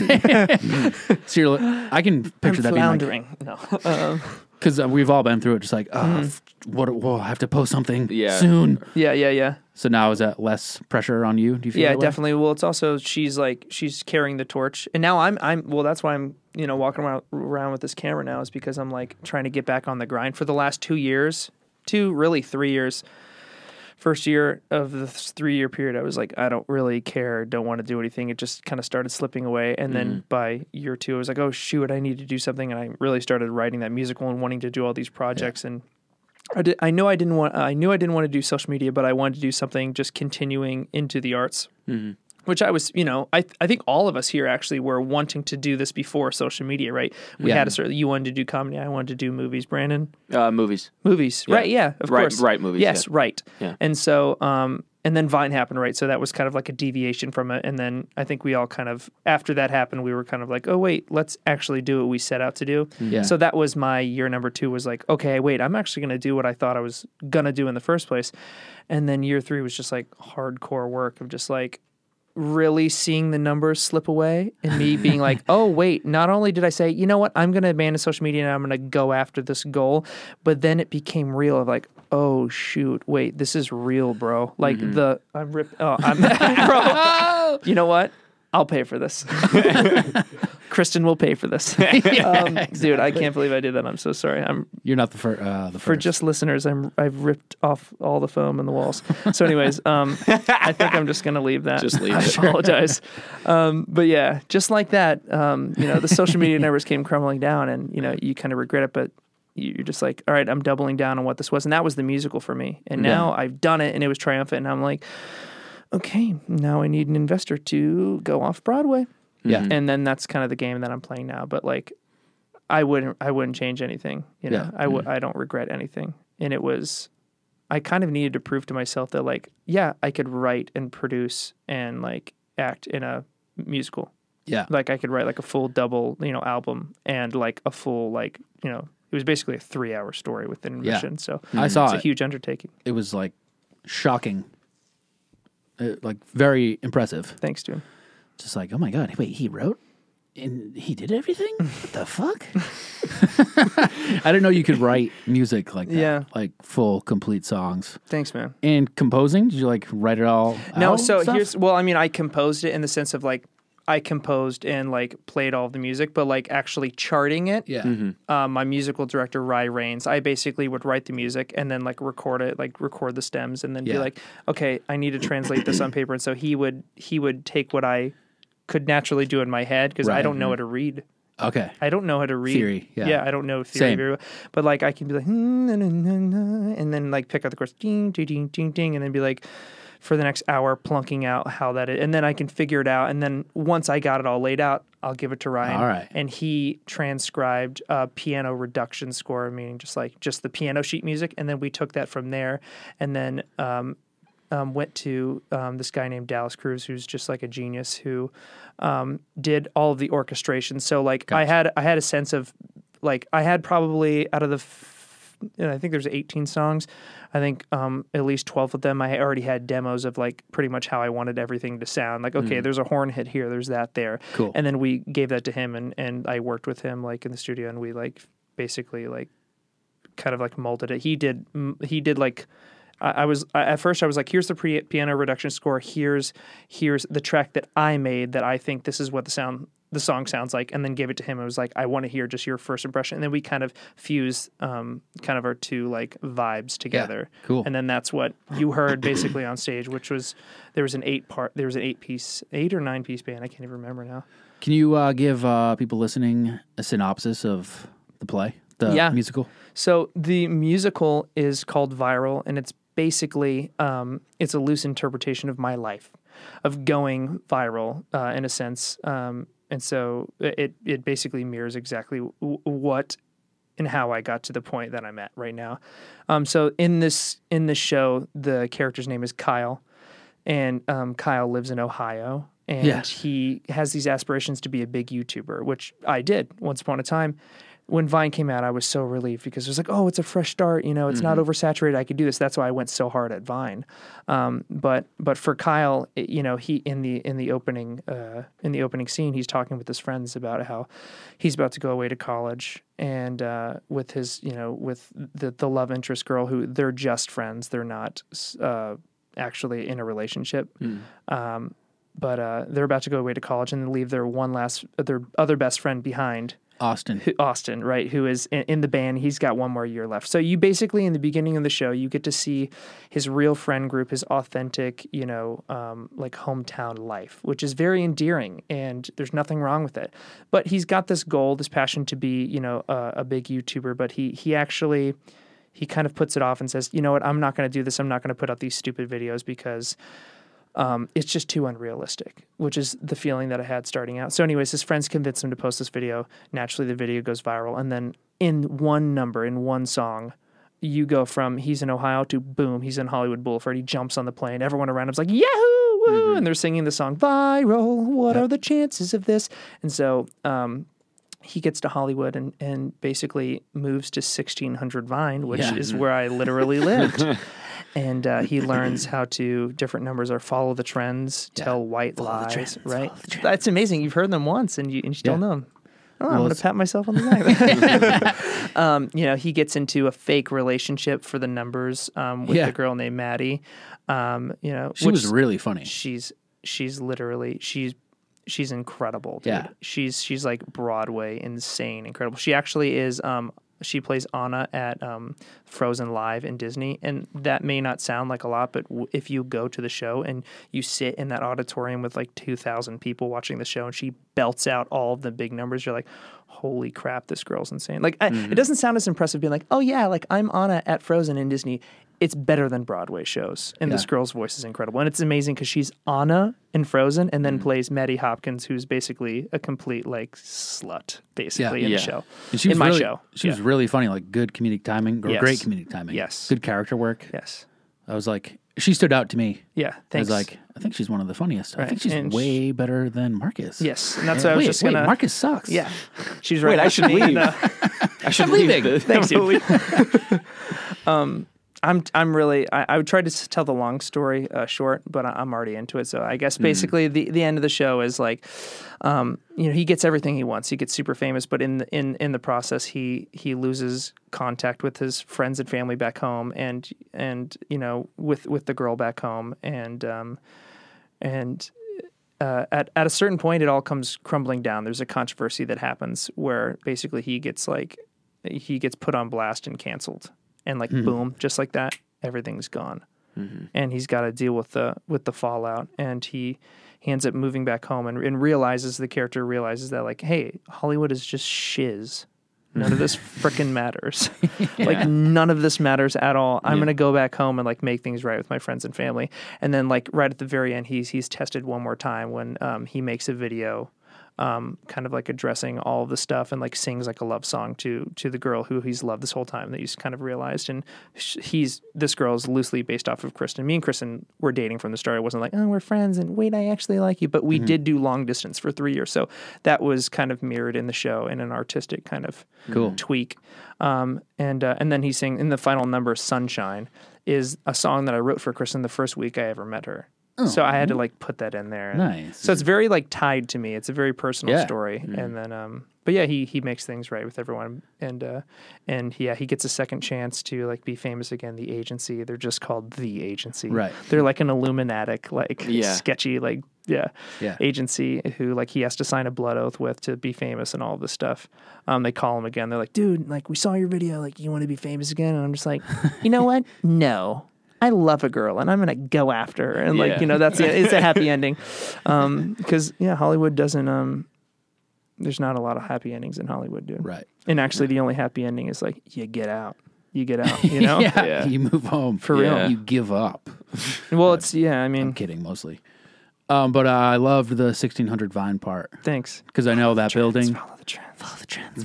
So you're, like- I can I'm picture that being like floundering. No. Um, because uh, we've all been through it. Just like, oh, Mm-hmm. f- what? Whoa, I have to post something Yeah. soon. yeah, yeah, yeah. So now is that less pressure on you? Do you feel Yeah, that way? definitely. Well, it's also she's like she's carrying the torch, and now I'm I'm well. That's why I'm you know walking around around with this camera now is because I'm like trying to get back on the grind for the last two years, two really three years. First year of the three year period, I was like, I don't really care, don't want to do anything. It just kind of started slipping away, and then by year two, I was like, oh shoot, I need to do something, and I really started writing that musical and wanting to do all these projects and. I, did, I knew I didn't want. I knew I didn't want to do social media, but I wanted to do something just continuing into the arts, which I was. You know, I I think all of us here actually were wanting to do this before social media, right? We Yeah. had a sort of. You wanted to do comedy. I wanted to do movies. Brandon, Uh, movies. movies, Yeah. right? Yeah, of Right- course, right movies, Yes, yeah. right. Yeah. And so, um, and then Vine happened, right? So that was kind of like a deviation from it. And then I think we all kind of after that happened, we were kind of like, oh wait, let's actually do what we set out to do. Yeah. So that was my year number two. Was like, okay, wait, I'm actually going to do what I thought I was gonna do in the first place. And then year three was just like hardcore work of just like really seeing the numbers slip away and me being like, oh, wait, not only did I say, you know what, I'm going to abandon social media and I'm going to go after this goal, but then it became real of like, oh, shoot, wait, this is real, bro. Like the, I'm ripped, oh, I'm, bro, you know what? I'll pay for this. Kristen will pay for this. um, Dude, I can't believe I did that. I'm so sorry. I'm You're not the, fir- uh, the for first. just listeners, I'm I've ripped off all the foam in the walls. So, anyways, um, I think I'm just gonna leave that. Just leave I it. apologize. Um, but yeah, just like that, um, you know, the social media numbers came crumbling down, and you know, you kind of regret it, but you're just like, all right, I'm doubling down on what this was, and that was the musical for me. And now I've done it, and it was triumphant, and I'm like, okay, now I need an investor to go off Broadway. yeah. And then that's kind of the game that I'm playing now. But like, I wouldn't, I wouldn't change anything. You know, Yeah. I would, I don't regret anything. And it was, I kind of needed to prove to myself that like, yeah, I could write and produce and like act in a musical. yeah. Like I could write like a full double, you know, album and like a full like, you know, it was basically a three hour story with intermission. So I saw it's a it. huge undertaking. It was like shocking, uh, like very impressive. Thanks to him. Just like, oh my god, wait, he wrote and he did everything? What the fuck? I didn't know you could write music like that. Yeah. Like full, complete songs. Thanks, man. And composing, did you like write it all No, out so and stuff? here's well, I mean, I composed it in the sense of like I composed and like played all of the music, but like actually charting it. Yeah. Um, my musical director Rye Rains, I basically would write the music and then like record it, like record the stems, and then be Yeah. like, okay, I need to translate this on paper. And so he would he would take what I could naturally do in my head because I Right. don't know how to read. Okay. I don't know how to read Theory, yeah. I don't know theory Same. very well. But like I can be like, "Hmm, na, na, na, na," and then like pick up the chorus, ding, ding, ding, ding, ding, and then be like, for the next hour plunking out how that is, and then I can figure it out. And then once I got it all laid out, I'll give it to Ryan. All right. And he transcribed a piano reduction score, meaning just like just the piano sheet music, and then we took that from there, and then um, um, went to um, this guy named Dallas Cruz, who's just like a genius, who um, did all of the orchestration. So like I had I had a sense of like I had probably out of the f- I think there's eighteen songs. I think um, at least twelve of them I already had demos of like pretty much how I wanted everything to sound. Like, okay, mm. there's a horn hit here, there's that there. Cool. And then we gave that to him, and, and I worked with him like in the studio, and we like basically like kind of like molded it. He did he did like I, I was I, at first I was like, here's the pre- piano reduction score, here's here's the track that I made that I think this is what the sound the song sounds like, and then gave it to him. It was like, I want to hear just your first impression. And then we kind of fuse um, kind of our two like vibes together. Yeah, cool. And then that's what you heard basically on stage, which was, there was an eight part, there was an eight piece, eight or nine piece band. I can't even remember now. Can you uh, give uh, people listening a synopsis of the play, the yeah. musical? So the musical is called Viral, and it's basically, um, it's a loose interpretation of my life, of going viral uh, in a sense. Um, And so it it basically mirrors exactly w- what and how I got to the point that I'm at right now. Um, so in this in this show, the character's name is Kyle, and um, Kyle lives in Ohio, and yeah. he has these aspirations to be a big YouTuber, which I did once upon a time. When Vine came out, I was so relieved because it was like, oh, it's a fresh start. You know, it's mm-hmm. not oversaturated. I could do this. That's why I went so hard at Vine. Um, but but for Kyle, it, you know, he in the in the opening uh, in the opening scene, he's talking with his friends about how he's about to go away to college, and uh, with his you know with the the love interest girl who they're just friends. They're not uh, actually in a relationship. Mm. Um, but uh, they're about to go away to college and then leave their one last their other best friend behind. Austin. Who, Austin, right, who is in, in the band. He's got one more year left. So you basically, in the beginning of the show, you get to see his real friend group, his authentic, you know, um, like hometown life, which is very endearing, and there's nothing wrong with it. But he's got this goal, this passion to be, you know, a, a big YouTuber, but he he actually, he kind of puts it off and says, you know what, I'm not going to do this. I'm not going to put out these stupid videos because Um, it's just too unrealistic, which is the feeling that I had starting out. So anyways, his friends convinced him to post this video. Naturally, the video goes viral. And then in one number, in one song, you go from he's in Ohio to boom, he's in Hollywood Boulevard. He jumps on the plane. Everyone around him's like, yahoo! Woo! Mm-hmm. And they're singing the song, Viral, what yep. are the chances of this? And so um, he gets to Hollywood and, and basically moves to sixteen hundred Vine, which yeah. is where I literally lived. And uh, he learns how to, different numbers are follow the trends, yeah. tell white follow lies, trends, right? That's amazing. You've heard them once and you, and you still yeah. know them. Oh, well, I'm going to pat myself on the back. um, you know, he gets into a fake relationship for the numbers um, with yeah. a girl named Maddie. Um, you know, she was really funny. She's she's literally she's she's incredible. Dude. Yeah, she's she's like Broadway insane, incredible. She actually is. Um, She plays Anna at um, Frozen Live in Disney, and that may not sound like a lot, but w- if you go to the show and you sit in that auditorium with like two thousand people watching the show, and she belts out all of the big numbers, you're like, holy crap, this girl's insane. Like, mm-hmm. I, it doesn't sound as impressive being like, oh yeah, like I'm Anna at Frozen in Disney. It's better than Broadway shows, and yeah. this girl's voice is incredible, and it's amazing because she's Anna in Frozen, and then mm. plays Maddie Hopkins, who's basically a complete like slut, basically yeah. in yeah. the show. And she was in my really, show, she yeah. was really funny, like good comedic timing, or yes. great comedic timing. Yes, good character work. Yes, I was like, she stood out to me. Yeah, thanks. I was like, I think she's one of the funniest. Right. I think she's and way she, better than Marcus. Yes, and that's what I was wait, just wait, gonna. Marcus sucks. Yeah, she's right. Wait, I should leave. No. I should I'm leave. leaving. Thanks, dude. um. I'm I'm really I, I would try to tell the long story uh, short, but I, I'm already into it. So I guess basically mm. the, the end of the show is like, um, you know, he gets everything he wants. He gets super famous, but in the, in in the process, he he loses contact with his friends and family back home, and and you know with with the girl back home, and um, and. Uh, at at a certain point, it all comes crumbling down. There's a controversy that happens where basically he gets like he gets put on blast and canceled. And like mm. boom, just like that, everything's gone, mm-hmm. and he's got to deal with the with the fallout. And he he ends up moving back home and, and realizes the character realizes that like, hey, Hollywood is just shiz. None of this frickin' matters. yeah. Like none of this matters at all. I'm yeah. gonna go back home and like make things right with my friends and family. And then like right at the very end, he's he's tested one more time when um, he makes a video. um, kind of like addressing all of the stuff and like sings like a love song to to the girl who he's loved this whole time that he's kind of realized. And sh- he's this girl is loosely based off of Kristen. Me and Kristen were dating from the start. It wasn't like, oh, we're friends and wait, I actually like you. But we did do long distance for three years, so that was kind of mirrored in the show in an artistic kind of Cool. tweak. Um, and uh, and then he sang in the final number, "Sunshine," is a song that I wrote for Kristen the first week I ever met her. So I had to like put that in there. And Nice. So it's very like tied to me. It's a very personal Yeah. story. And then, um, but yeah, he he makes things right with everyone. And uh, and yeah, he gets a second chance to like be famous again. The Agency. They're just called The Agency. Right. They're like an Illuminatic, like Yeah. sketchy, like yeah, Yeah. agency who like he has to sign a blood oath with to be famous and all this stuff. Um, they call him again. They're like, dude, like we saw your video. Like you want to be famous again? And I'm just like, you know what? No. I love a girl and I'm going to go after her. And like, Yeah. you know, that's it. It's a happy ending. Um, cause yeah, Hollywood doesn't, um, there's not a lot of happy endings in Hollywood, dude. Right. And actually the only happy ending is like, you get out, you get out, you know? yeah. Yeah. You move home. For real. Yeah. You give up. Well, it's, yeah, I I'm mean, kidding mostly. Um, but uh, I loved the sixteen hundred Vine part thanks. because I know that building. Follow the trend. Follow the trends.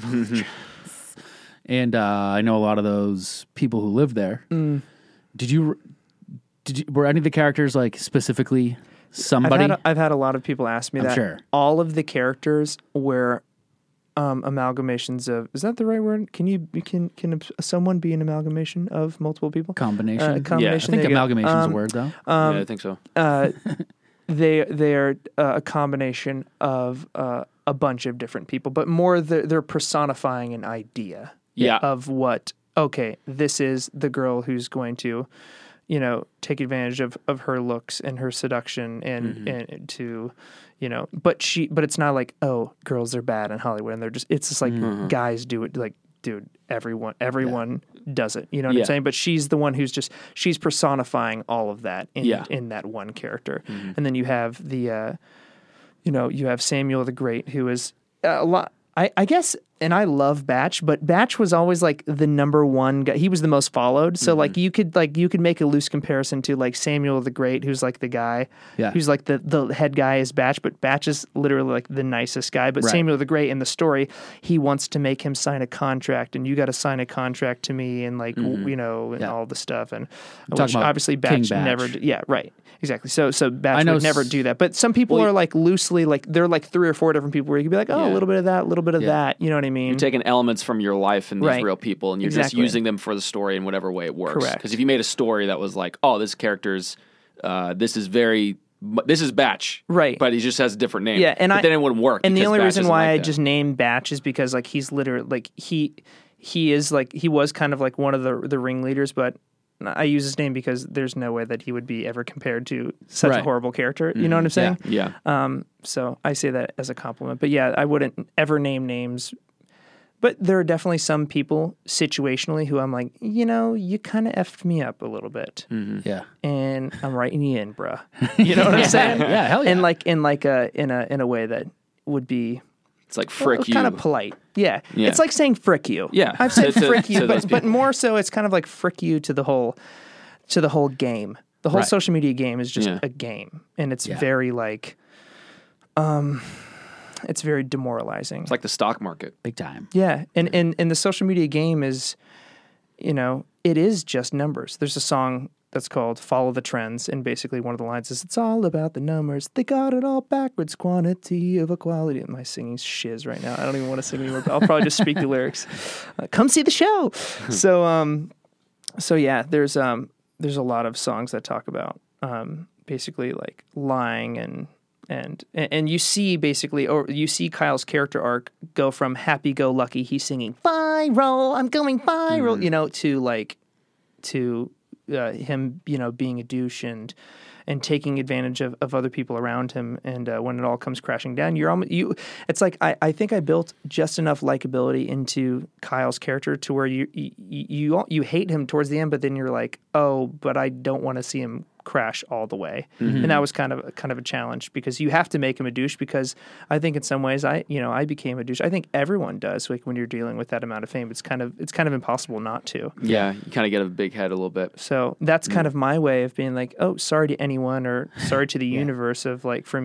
And uh, I know a lot of those people who live there. Mm. Did you? Did you? Were any of the characters like specifically I've somebody? had, a, I've had a lot of people ask me I'm that. sure. All of the characters were um, amalgamations of. Is that the right word? Can you can can someone be an amalgamation of multiple people? combination. Uh, I combination. think there you go. amalgamation is Um, a word though. yeah, I think so. Uh, they they are uh, a combination of uh, a bunch of different people, but more they're, they're personifying an idea. Yeah. Of what? Okay, this is the girl who's going to, you know, take advantage of, of her looks and her seduction and Mm-hmm. and to, you know, but she but it's not like, oh, girls are bad in Hollywood and they're just it's just like Mm-hmm. guys do it like dude everyone everyone does it, you know what Yeah. I'm saying? But she's the one who's just she's personifying all of that in Yeah. in that one character. Mm-hmm. And then you have the uh you know, you have Samuel the Great, who is a lot. I, I guess, and I love Batch, but Batch was always like the number one guy. He was the most followed. So Mm-hmm. like you could like you could make a loose comparison to like Samuel the Great, who's like the guy, Yeah. who's like the the head guy is Batch, but Batch is literally like the nicest guy. But Right. Samuel the Great in the story, he wants to make him sign a contract, and you got to sign a contract to me, and like w- you know, and Yeah. all the stuff. And talking which about obviously King Batch, Batch. never, d- yeah, right. Exactly. So so Batch I know would never s- do that. But some people Well, are like loosely like they're like three or four different people where you could be like, oh, a Yeah. little bit of that, a little bit of Yeah. that. You know what I mean? You're taking elements from your life and these Right. real people, and you're Exactly. just using them for the story in whatever way it works. Correct. Because if you made a story that was like, oh, this character's, uh, this is very, this is Batch, Right. But he just has a different name. Yeah, and but I- then it wouldn't work. And the because only Batch reason isn't why like I that. just named Batch is because like he's literally like he he is like he was kind of like one of the the ringleaders, but I use his name because there's no way that he would be ever compared to such a Right. horrible character. You know what I'm saying? yeah, Um, so I say that as a compliment. But yeah, I wouldn't ever name names. But there are definitely some people situationally who I'm like, you know, you kind of effed me up a little bit, Yeah. and I'm writing you in, bruh. You know what I'm saying? Yeah, hell yeah. And like in like a in a in a way that would be it's like frick you. kind of polite. Yeah. Yeah. It's like saying frick you. Yeah. I've said To- to- frick to you, those but, but people. more so it's kind of like frick you to the whole to the whole game. The whole Right. social media game is just Yeah. a game. And it's Yeah. very like um it's very demoralizing. It's like the stock market. Big time. Yeah, and, and and the social media game is, you know, it is just numbers. There's a song that's called "Follow the Trends," and basically one of the lines is, "It's all about the numbers. They got it all backwards. Quantity of equality." My singing's shiz right now. I don't even want to sing anymore. But I'll probably just speak the lyrics. Uh, come see the show. so um, so yeah, there's um, there's a lot of songs that talk about um, basically like lying and. And and you see basically, or you see Kyle's character arc go from happy-go-lucky, he's singing viral, I'm going viral, you know, to like, to uh, him, you know, being a douche and and taking advantage of, of other people around him. And uh, when it all comes crashing down, you're almost you. It's like I, I think I built just enough likability into Kyle's character to where you you you, you hate him towards the end, but then you're like, oh, but I don't want to see him crash all the way. And that was kind of kind of a challenge because you have to make him a douche because I think in some ways I you know I became a douche. I think everyone does like when you're dealing with that amount of fame. It's kind of it's kind of impossible not to. Yeah, you kind of get a big head a little bit. So that's kind of my way of being like, oh, sorry to anyone or sorry to the universe of like for me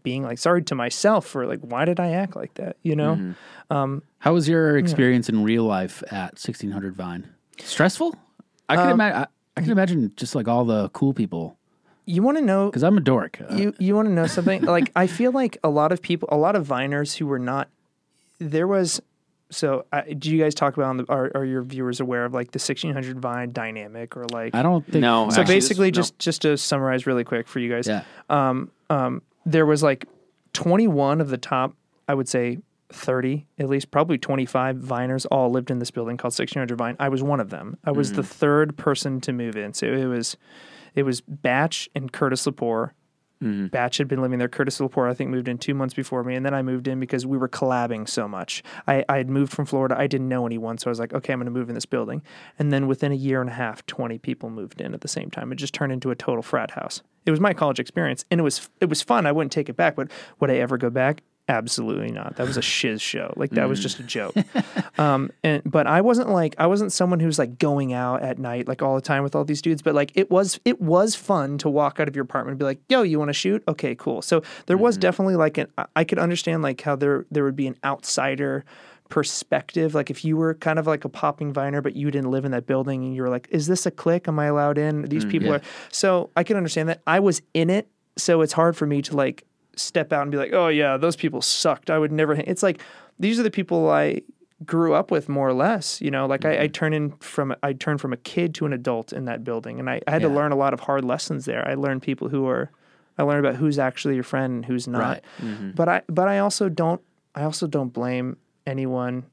being like sorry to myself for like why did I act like that, you know? Mm-hmm. How was your experience in real life at sixteen hundred Vine? Stressful? I can Um, imagine. I, I can imagine just like all the cool people You want to know because I'm a dork. Uh, you you want to know something? Like I feel like a lot of people, a lot of Viners who were not there was. So, uh, do you guys talk about on the, are are your viewers aware of like the sixteen hundred Vine dynamic or like? I don't think No, So actually, basically, this- no. just just to summarize really quick for you guys, Yeah. um, um, there was like twenty-one of the top, I would say thirty at least, probably twenty-five Viners all lived in this building called sixteen hundred Vine. I was one of them. I was the third person to move in. So it was, it was Batch and Curtis Lepore. Batch had been living there. Curtis Lepore, I think, moved in two months before me, and then I moved in because we were collabing so much. I, I had moved from Florida. I didn't know anyone, so I was like, okay, I'm going to move in this building. And then within a year and a half, twenty people moved in at the same time. It just turned into a total frat house. It was my college experience, and it was it was fun. I wouldn't take it back, but would I ever go back? Absolutely not. That was a shiz show. Like that was just a joke. Um, and but I wasn't like I wasn't someone who's like going out at night like all the time with all these dudes. But like it was it was fun to walk out of your apartment and be like, "Yo, you want to shoot? Okay, cool." So there was definitely like an I- I could understand like how there there would be an outsider perspective. Like if you were kind of like a popping Viner, but you didn't live in that building, and you were like, "Is this a clique? Am I allowed in? These people yeah. are." So I can understand that. I was in it, so it's hard for me to like step out and be like, oh yeah, those people sucked. I would never. It's like these are the people I grew up with more or less. You know, like I, I turn in from I turned from a kid to an adult in that building, and I, I had to Yeah. learn a lot of hard lessons there. I learned people who are, I learned about who's actually your friend and who's not. Right. But I but I also don't I also don't blame anyone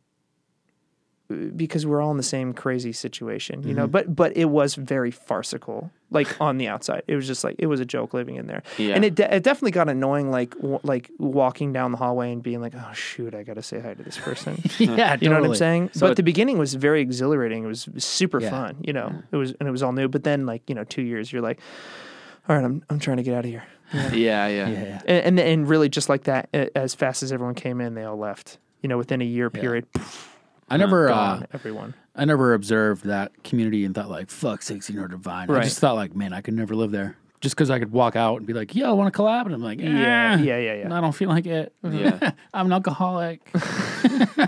because we're all in the same crazy situation, you know. But but it was very farcical, like on the outside. It was just like it was a joke living in there, Yeah. and it de- it definitely got annoying, like w- like walking down the hallway and being like, oh shoot, I got to say hi to this person. yeah, You know what I'm totally. saying? So but it- the beginning was very exhilarating. It was super Yeah. fun, you know. It was and it was all new. But then like you know, two years, you're like, all right, I'm I'm trying to get out of here. Yeah, yeah. Yeah. And, and and really just like that, a- as fast as everyone came in, they all left. You know, within a year period, I never, uh, gone, everyone. I never observed that community and thought like, "Fuck sixteen hundred Vine." I Right. just thought like, man, I could never live there. Just because I could walk out and be like, "Yo, I want to collab," and I'm like, Yeah, "Eh, yeah, yeah, yeah. I don't feel like it. Yeah. I'm an alcoholic. I'm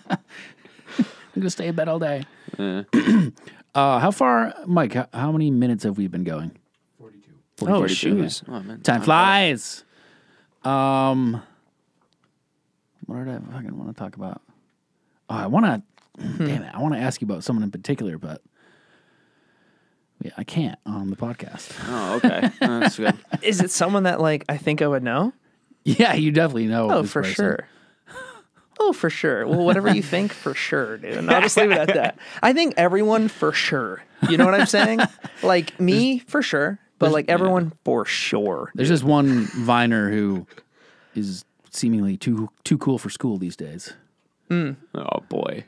gonna stay in bed all day." Yeah. Uh, how far, Mike? How, how many minutes have we been going? forty-two. Oh, forty-two. shoes. Oh, man. Time flies. Um, what did I fucking want to talk about? Oh, I want to. Damn it! I want to ask you about someone in particular, but yeah, I can't on the podcast. Oh, okay. That's good. Is it someone that like I think I would know? Yeah, you definitely know. Oh, this for person. sure. Oh, for sure. Well, whatever you think, for sure, dude. And I'll just leave it at that. I think everyone for sure. You know what I'm saying? Like me for sure, but like everyone for sure. There's this one Viner who is seemingly too too cool for school these days. Oh boy.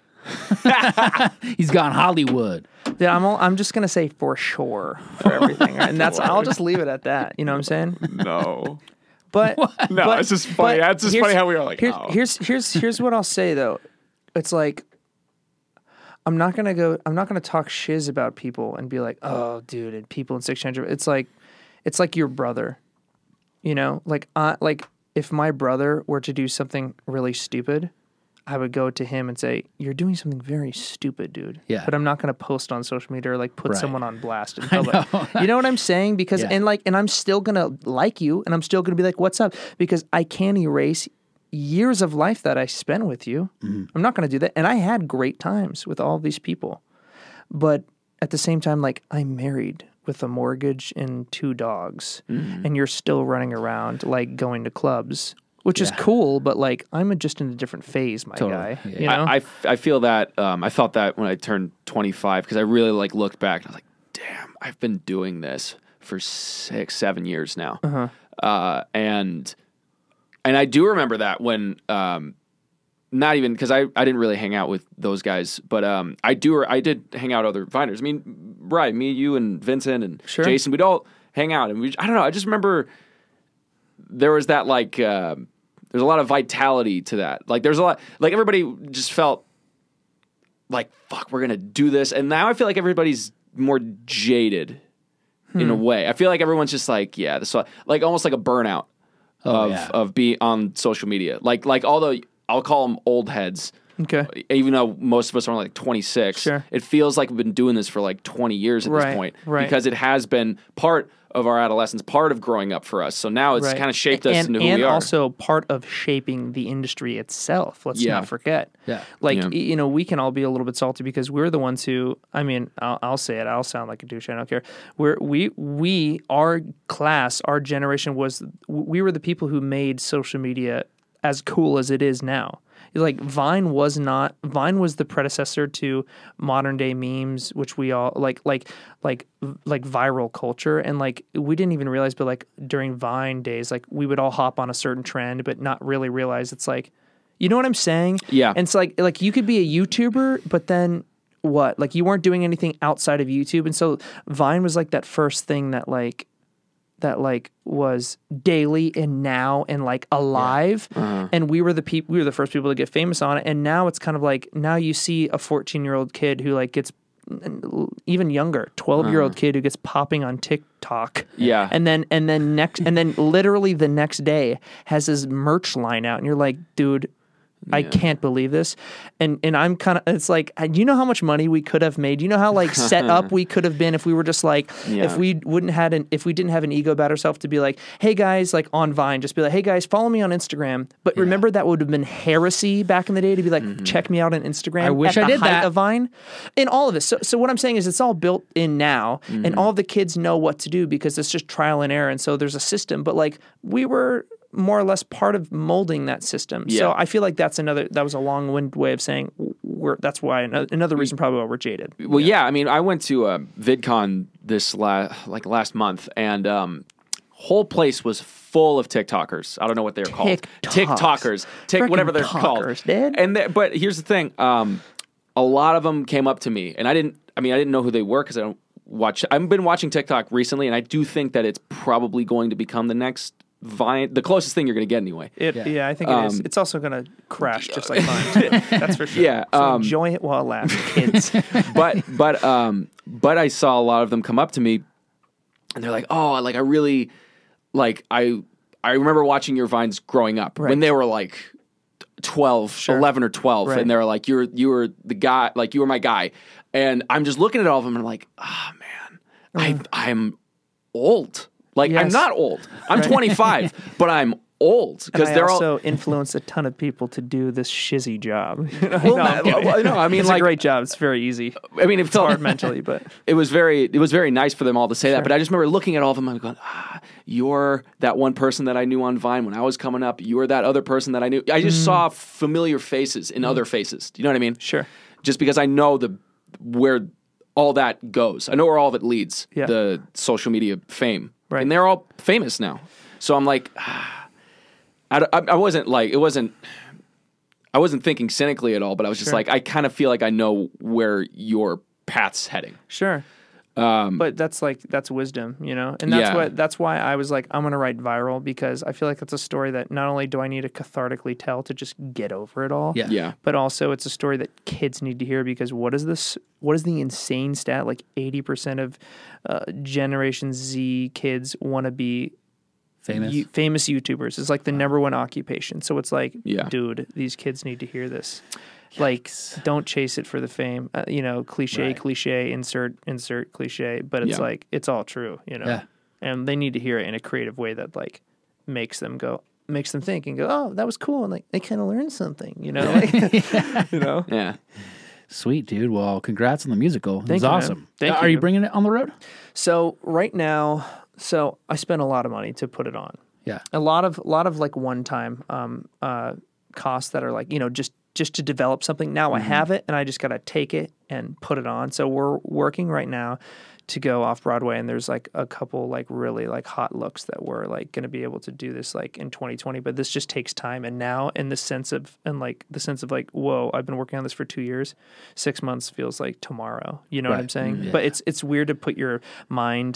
He's gone Hollywood. Dude, I'm all, I'm just gonna say for sure for everything, and that's I'll just leave it at that. You know what I'm saying? No. But No, but- it's just funny. but That's just here's- funny how we were like, here's, oh. here's here's here's what I'll say though. It's like I'm not gonna go. I'm not gonna talk shiz about people and be like, oh, dude, and people in six hundred. It's like it's like your brother. You know, like uh, like if my brother were to do something really stupid, I would go to him and say, "You're doing something very stupid, dude." Yeah. But I'm not going to post on social media or like put Right. someone on blast in public. know. You know what I'm saying? Because Yeah. and like and I'm still going to like you and I'm still going to be like, "What's up?" Because I can't erase years of life that I spent with you. Mm-hmm. I'm not going to do that. And I had great times with all these people. But at the same time, like I'm married with a mortgage and two dogs, Mm-hmm. and you're still running around like going to clubs, which is Yeah. cool. But like I'm just in a different phase, my Totally, guy. yeah. You know? I, I, I feel that um, I felt that when I turned twenty-five because I really like looked back and I was like, damn, I've been doing this for six, seven years now. Uh-huh. Uh, and and I do remember that when um, not even because I, I didn't really hang out with those guys, but um, I do I did hang out with other Viners. I mean, right, me, you, and Vincent and Sure. Jason, we'd all hang out, and we I don't know. I just remember there was that like. Uh, There's a lot of vitality to that. Like there's a lot, like everybody just felt like, fuck, we're going to do this. And now I feel like everybody's more jaded in a way. I feel like everyone's just like, yeah, this, like almost like a burnout Oh, of yeah. of being on social media. Like like although I'll call them old heads. Okay. Even though most of us are only like twenty-six, Sure. it feels like we've been doing this for like twenty years at Right, this point right. because it has been part of our adolescence, part of growing up for us. So now it's Right. kind of shaped us and, into who and we are. also part of shaping the industry itself. Let's Yeah. not forget. Yeah. Like, Yeah. y- you know, we can all be a little bit salty because we're the ones who, I mean, I'll, I'll say it. I'll sound like a douche. I don't care. We're, we, we, our class, our generation was, we were the people who made social media as cool as it is now. Like Vine was not Vine was the predecessor to modern day memes, which we all like like like like viral culture, and like we didn't even realize, but like during Vine days, like we would all hop on a certain trend, but not really realize it's like, you know what I'm saying? Yeah. And it's like like you could be a YouTuber, but then what? Like you weren't doing anything outside of YouTube, and so Vine was like that first thing that like that like was daily and now and like alive, Uh-huh. and we were the people we were the first people to get famous on it. And now it's kind of like now you see a fourteen year old kid who like gets even younger twelve year old kid who gets popping on TikTok, Uh-huh. Yeah. and then and then next and then literally the next day has his merch line out, and you're like, dude, I can't believe this. And and I'm kind of, it's like, do you know how much money we could have made? Do you know how like set up we could have been if we were just like, Yeah. if we wouldn't had an, if we didn't have an ego about ourselves to be like, hey guys, like on Vine, just be like, hey guys, follow me on Instagram. But remember that would have been heresy back in the day to be like, check me out on Instagram. I wish at I the did height that. of Vine. And all of this. So, so what I'm saying is it's all built in now, and all the kids know what to do because it's just trial and error. And so there's a system, but like we were more or less part of molding that system. So Yeah. I feel like that's another, that was a long-winded way of saying we're, that's why, another, another reason probably why we're jaded. Well, yeah. I mean, I went to uh, VidCon this la- like last month, and um, whole place was full of TikTokers. I don't know what they're called. TikToks. TikTokers, Tik Frickin' whatever they're talkers, called. dude. And they- but here's the thing: um, a lot of them came up to me, and I didn't. I mean, I didn't know who they were because I don't watch. I've been watching TikTok recently, and I do think that it's probably going to become the next Vine, the closest thing you're going to get anyway. It, yeah. I think it is. Um, It's also going to crash just like Vine, too. That's for sure. Yeah, So um, enjoy it while it lasts, kids. but but um but I saw a lot of them come up to me, and they're like, oh, like I really like I I remember watching your Vines growing up Right. when they were like twelve, eleven or twelve, Right. and they were like, you're you were the guy, like you were my guy, and I'm just looking at all of them and I'm like, ah man, I I'm old. Like I'm Yes. not old. I'm twenty-five, but I'm old because I they're all. also influence a ton of people to do this shizzy job. Well, no, I'm kidding. well, no, I mean, it's like- a great job. It's very easy. I mean, it It's felt hard mentally, but it was very it was very nice for them all to say that. But I just remember looking at all of them and going, ah, you're that one person that I knew on Vine when I was coming up. You're that other person that I knew. I just Mm. saw familiar faces in other faces. Do you know what I mean? sure. Just because I know the where all that goes. I know where all of it leads. Yeah. The social media fame. Right. And they're all famous now. So I'm like, ah, I, I, I wasn't like, it wasn't, I wasn't thinking cynically at all, but I was just Sure. like, I kind of feel like I know where your path's heading. Sure. but that's like that's wisdom, you know, and that's Um, Yeah. what that's why I was like, I'm gonna write viral because I feel like it's a story that not only do I need to cathartically tell to just get over it all, Yeah. Yeah. but also it's a story that kids need to hear because what is this? What is the insane stat? Like eighty percent of uh, Generation Z kids want to be Famous. you- famous YouTubers. It's like the number one occupation. So it's like, Yeah. dude, these kids need to hear this. Like, don't chase it for the fame. Uh, you know, cliche, Right. cliche, insert, insert, cliche. But it's Yeah. like it's all true. You know, Yeah. and they need to hear it in a creative way that like makes them go, makes them think and go, oh, that was cool, and like they kind of learned something. You know, like, you know. Yeah. Sweet, dude. Well, congrats on the musical. It Thank was you, man. awesome. Thank Are you you. bringing it on the road? So right now, so I spent a lot of money to put it on. Yeah. A lot of a lot of like one time um uh costs that are like, you know, just just to develop something. Now I have it and I just got to take it and put it on. So we're working right now to go off Broadway, and there's like a couple like really like hot looks that we're like going to be able to do this like in twenty twenty, but this just takes time. And now in the sense of and like the sense of like, whoa, I've been working on this for two years. Six months feels like tomorrow. You know what I'm Right. saying? Mm, yeah. But it's it's weird to put your mind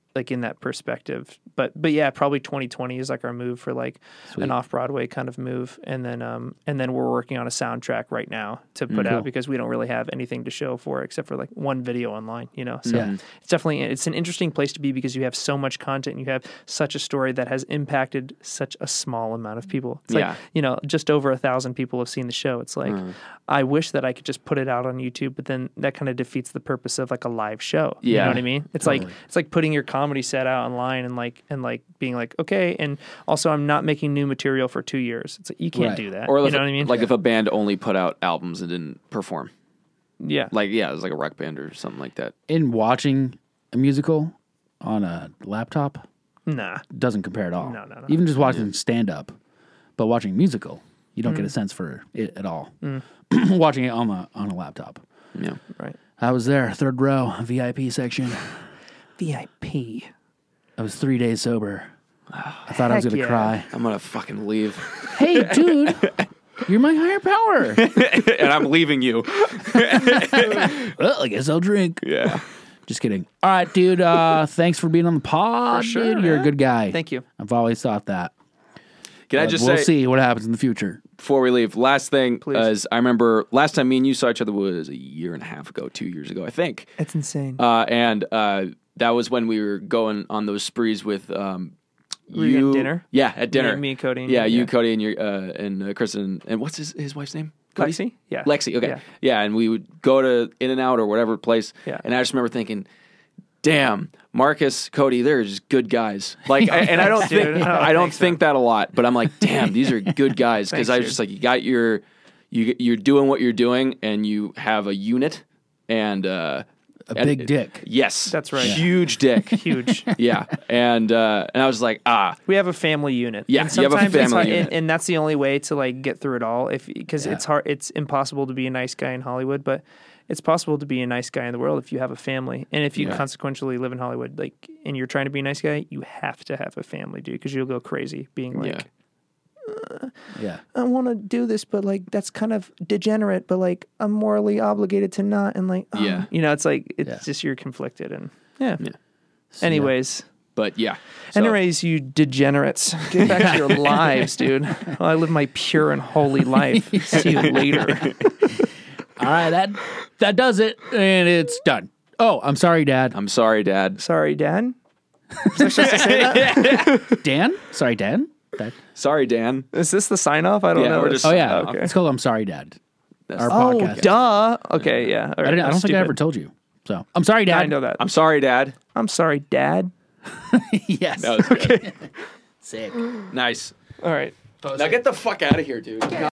like in that perspective. But but yeah, probably twenty twenty is like our move for like Sweet. an off Broadway kind of move, and then um and then we're working on a soundtrack right now to put Mm, out cool. because we don't really have anything to show for it except for like one video online, you know. So Yeah. it's definitely it's an interesting place to be because you have so much content, and you have such a story that has impacted such a small amount of people. It's Yeah. like, you know, just over a thousand people have seen the show. It's like I wish that I could just put it out on YouTube, but then that kind of defeats the purpose of like a live show. You Yeah. know what I mean? It's like it's like putting your comedy set out online and like and like being like, okay, and also I'm not making new material for two years. It's like you can't Right. do that. Or you if, know what I mean? like if a band only put out albums and didn't perform. yeah. Like, yeah, it was like a rock band or something like that. In watching a musical on a laptop Nah. doesn't compare at all. No, no, no. Even just watching stand up, but watching musical, you don't get Mm. a sense for it at all. watching it on a on a laptop. Yeah. Right. I was there, third row, V I P section. V I P. I was three days sober. I thought I was Heck gonna yeah. cry. I'm going to fucking leave. Hey, dude, you're my higher power. And I'm leaving you. Well, I guess I'll drink. Yeah. Just kidding. All right, dude. Uh, thanks for being on the pod, For sure, dude. You're a man. good guy. Thank you. I've always thought that. Can I But just we'll say, see what happens in the future. before we leave, last thing Please. is I remember last time me and you saw each other was a year and a half ago, two years ago, I think. It's insane. Uh, and uh, that was when we were going on those sprees with um, Were you. you at dinner? Yeah, at dinner. Me, me, Cody, and Yeah, you, you, yeah. Cody, and your uh, and uh, Kristen. And what's his his wife's name? Cody? Lexi? Yeah. Lexi. Okay. Yeah. Yeah. and we would go to In and Out or whatever place. Yeah. And I just remember thinking, damn, Marcus, Cody, they're just good guys. Like, I, and I don't think Dude, oh, I don't thanks, think that a lot, but I'm like, damn, these are good guys because Thanks, I was dude. just like, you got your, you you're doing what you're doing, and you have a unit and uh, A and- big dick. Yes, That's right. Huge dick. Huge. Yeah, and uh, and I was like, ah, We have a family unit. Yeah, and you have a sometimes it's family hard- unit. And, and that's the only way to like get through it all. If because Yeah. it's hard, it's impossible to be a nice guy in Hollywood, but it's possible to be a nice guy in the world if you have a family. And if you Yeah. consequentially live in Hollywood, like, and you're trying to be a nice guy, you have to have a family, dude, because you'll go crazy being like, yeah, Yeah. I want to do this, but like that's kind of degenerate, but like I'm morally obligated to not, and like, um, Yeah. you know, it's like it's Yeah. just you're conflicted, and yeah. Yeah. Anyways. but yeah. So, Anyways, you degenerates, get back to your lives, dude. Well, I live my pure and holy life. See you later. All right, that that does it, and it's done. Oh, I'm sorry, Dad. I'm sorry, Dad. Sorry, Dad. Was I supposed to say that? Dan? Sorry, Dan? Dad? Sorry, Dan. Is this the sign off? I don't Yeah, know. we're this. just- Oh, yeah. Okay. It's called I'm Sorry, Dad. Our Oh, podcast. duh. Okay, yeah. All I, right, didn't, I don't that's think I ever stupid. told you. So, I'm sorry, Dad. I know that. I'm sorry, Dad. I'm sorry, Dad. yes. That was good. Sick. Nice. All right. Now get the fuck out of here, dude.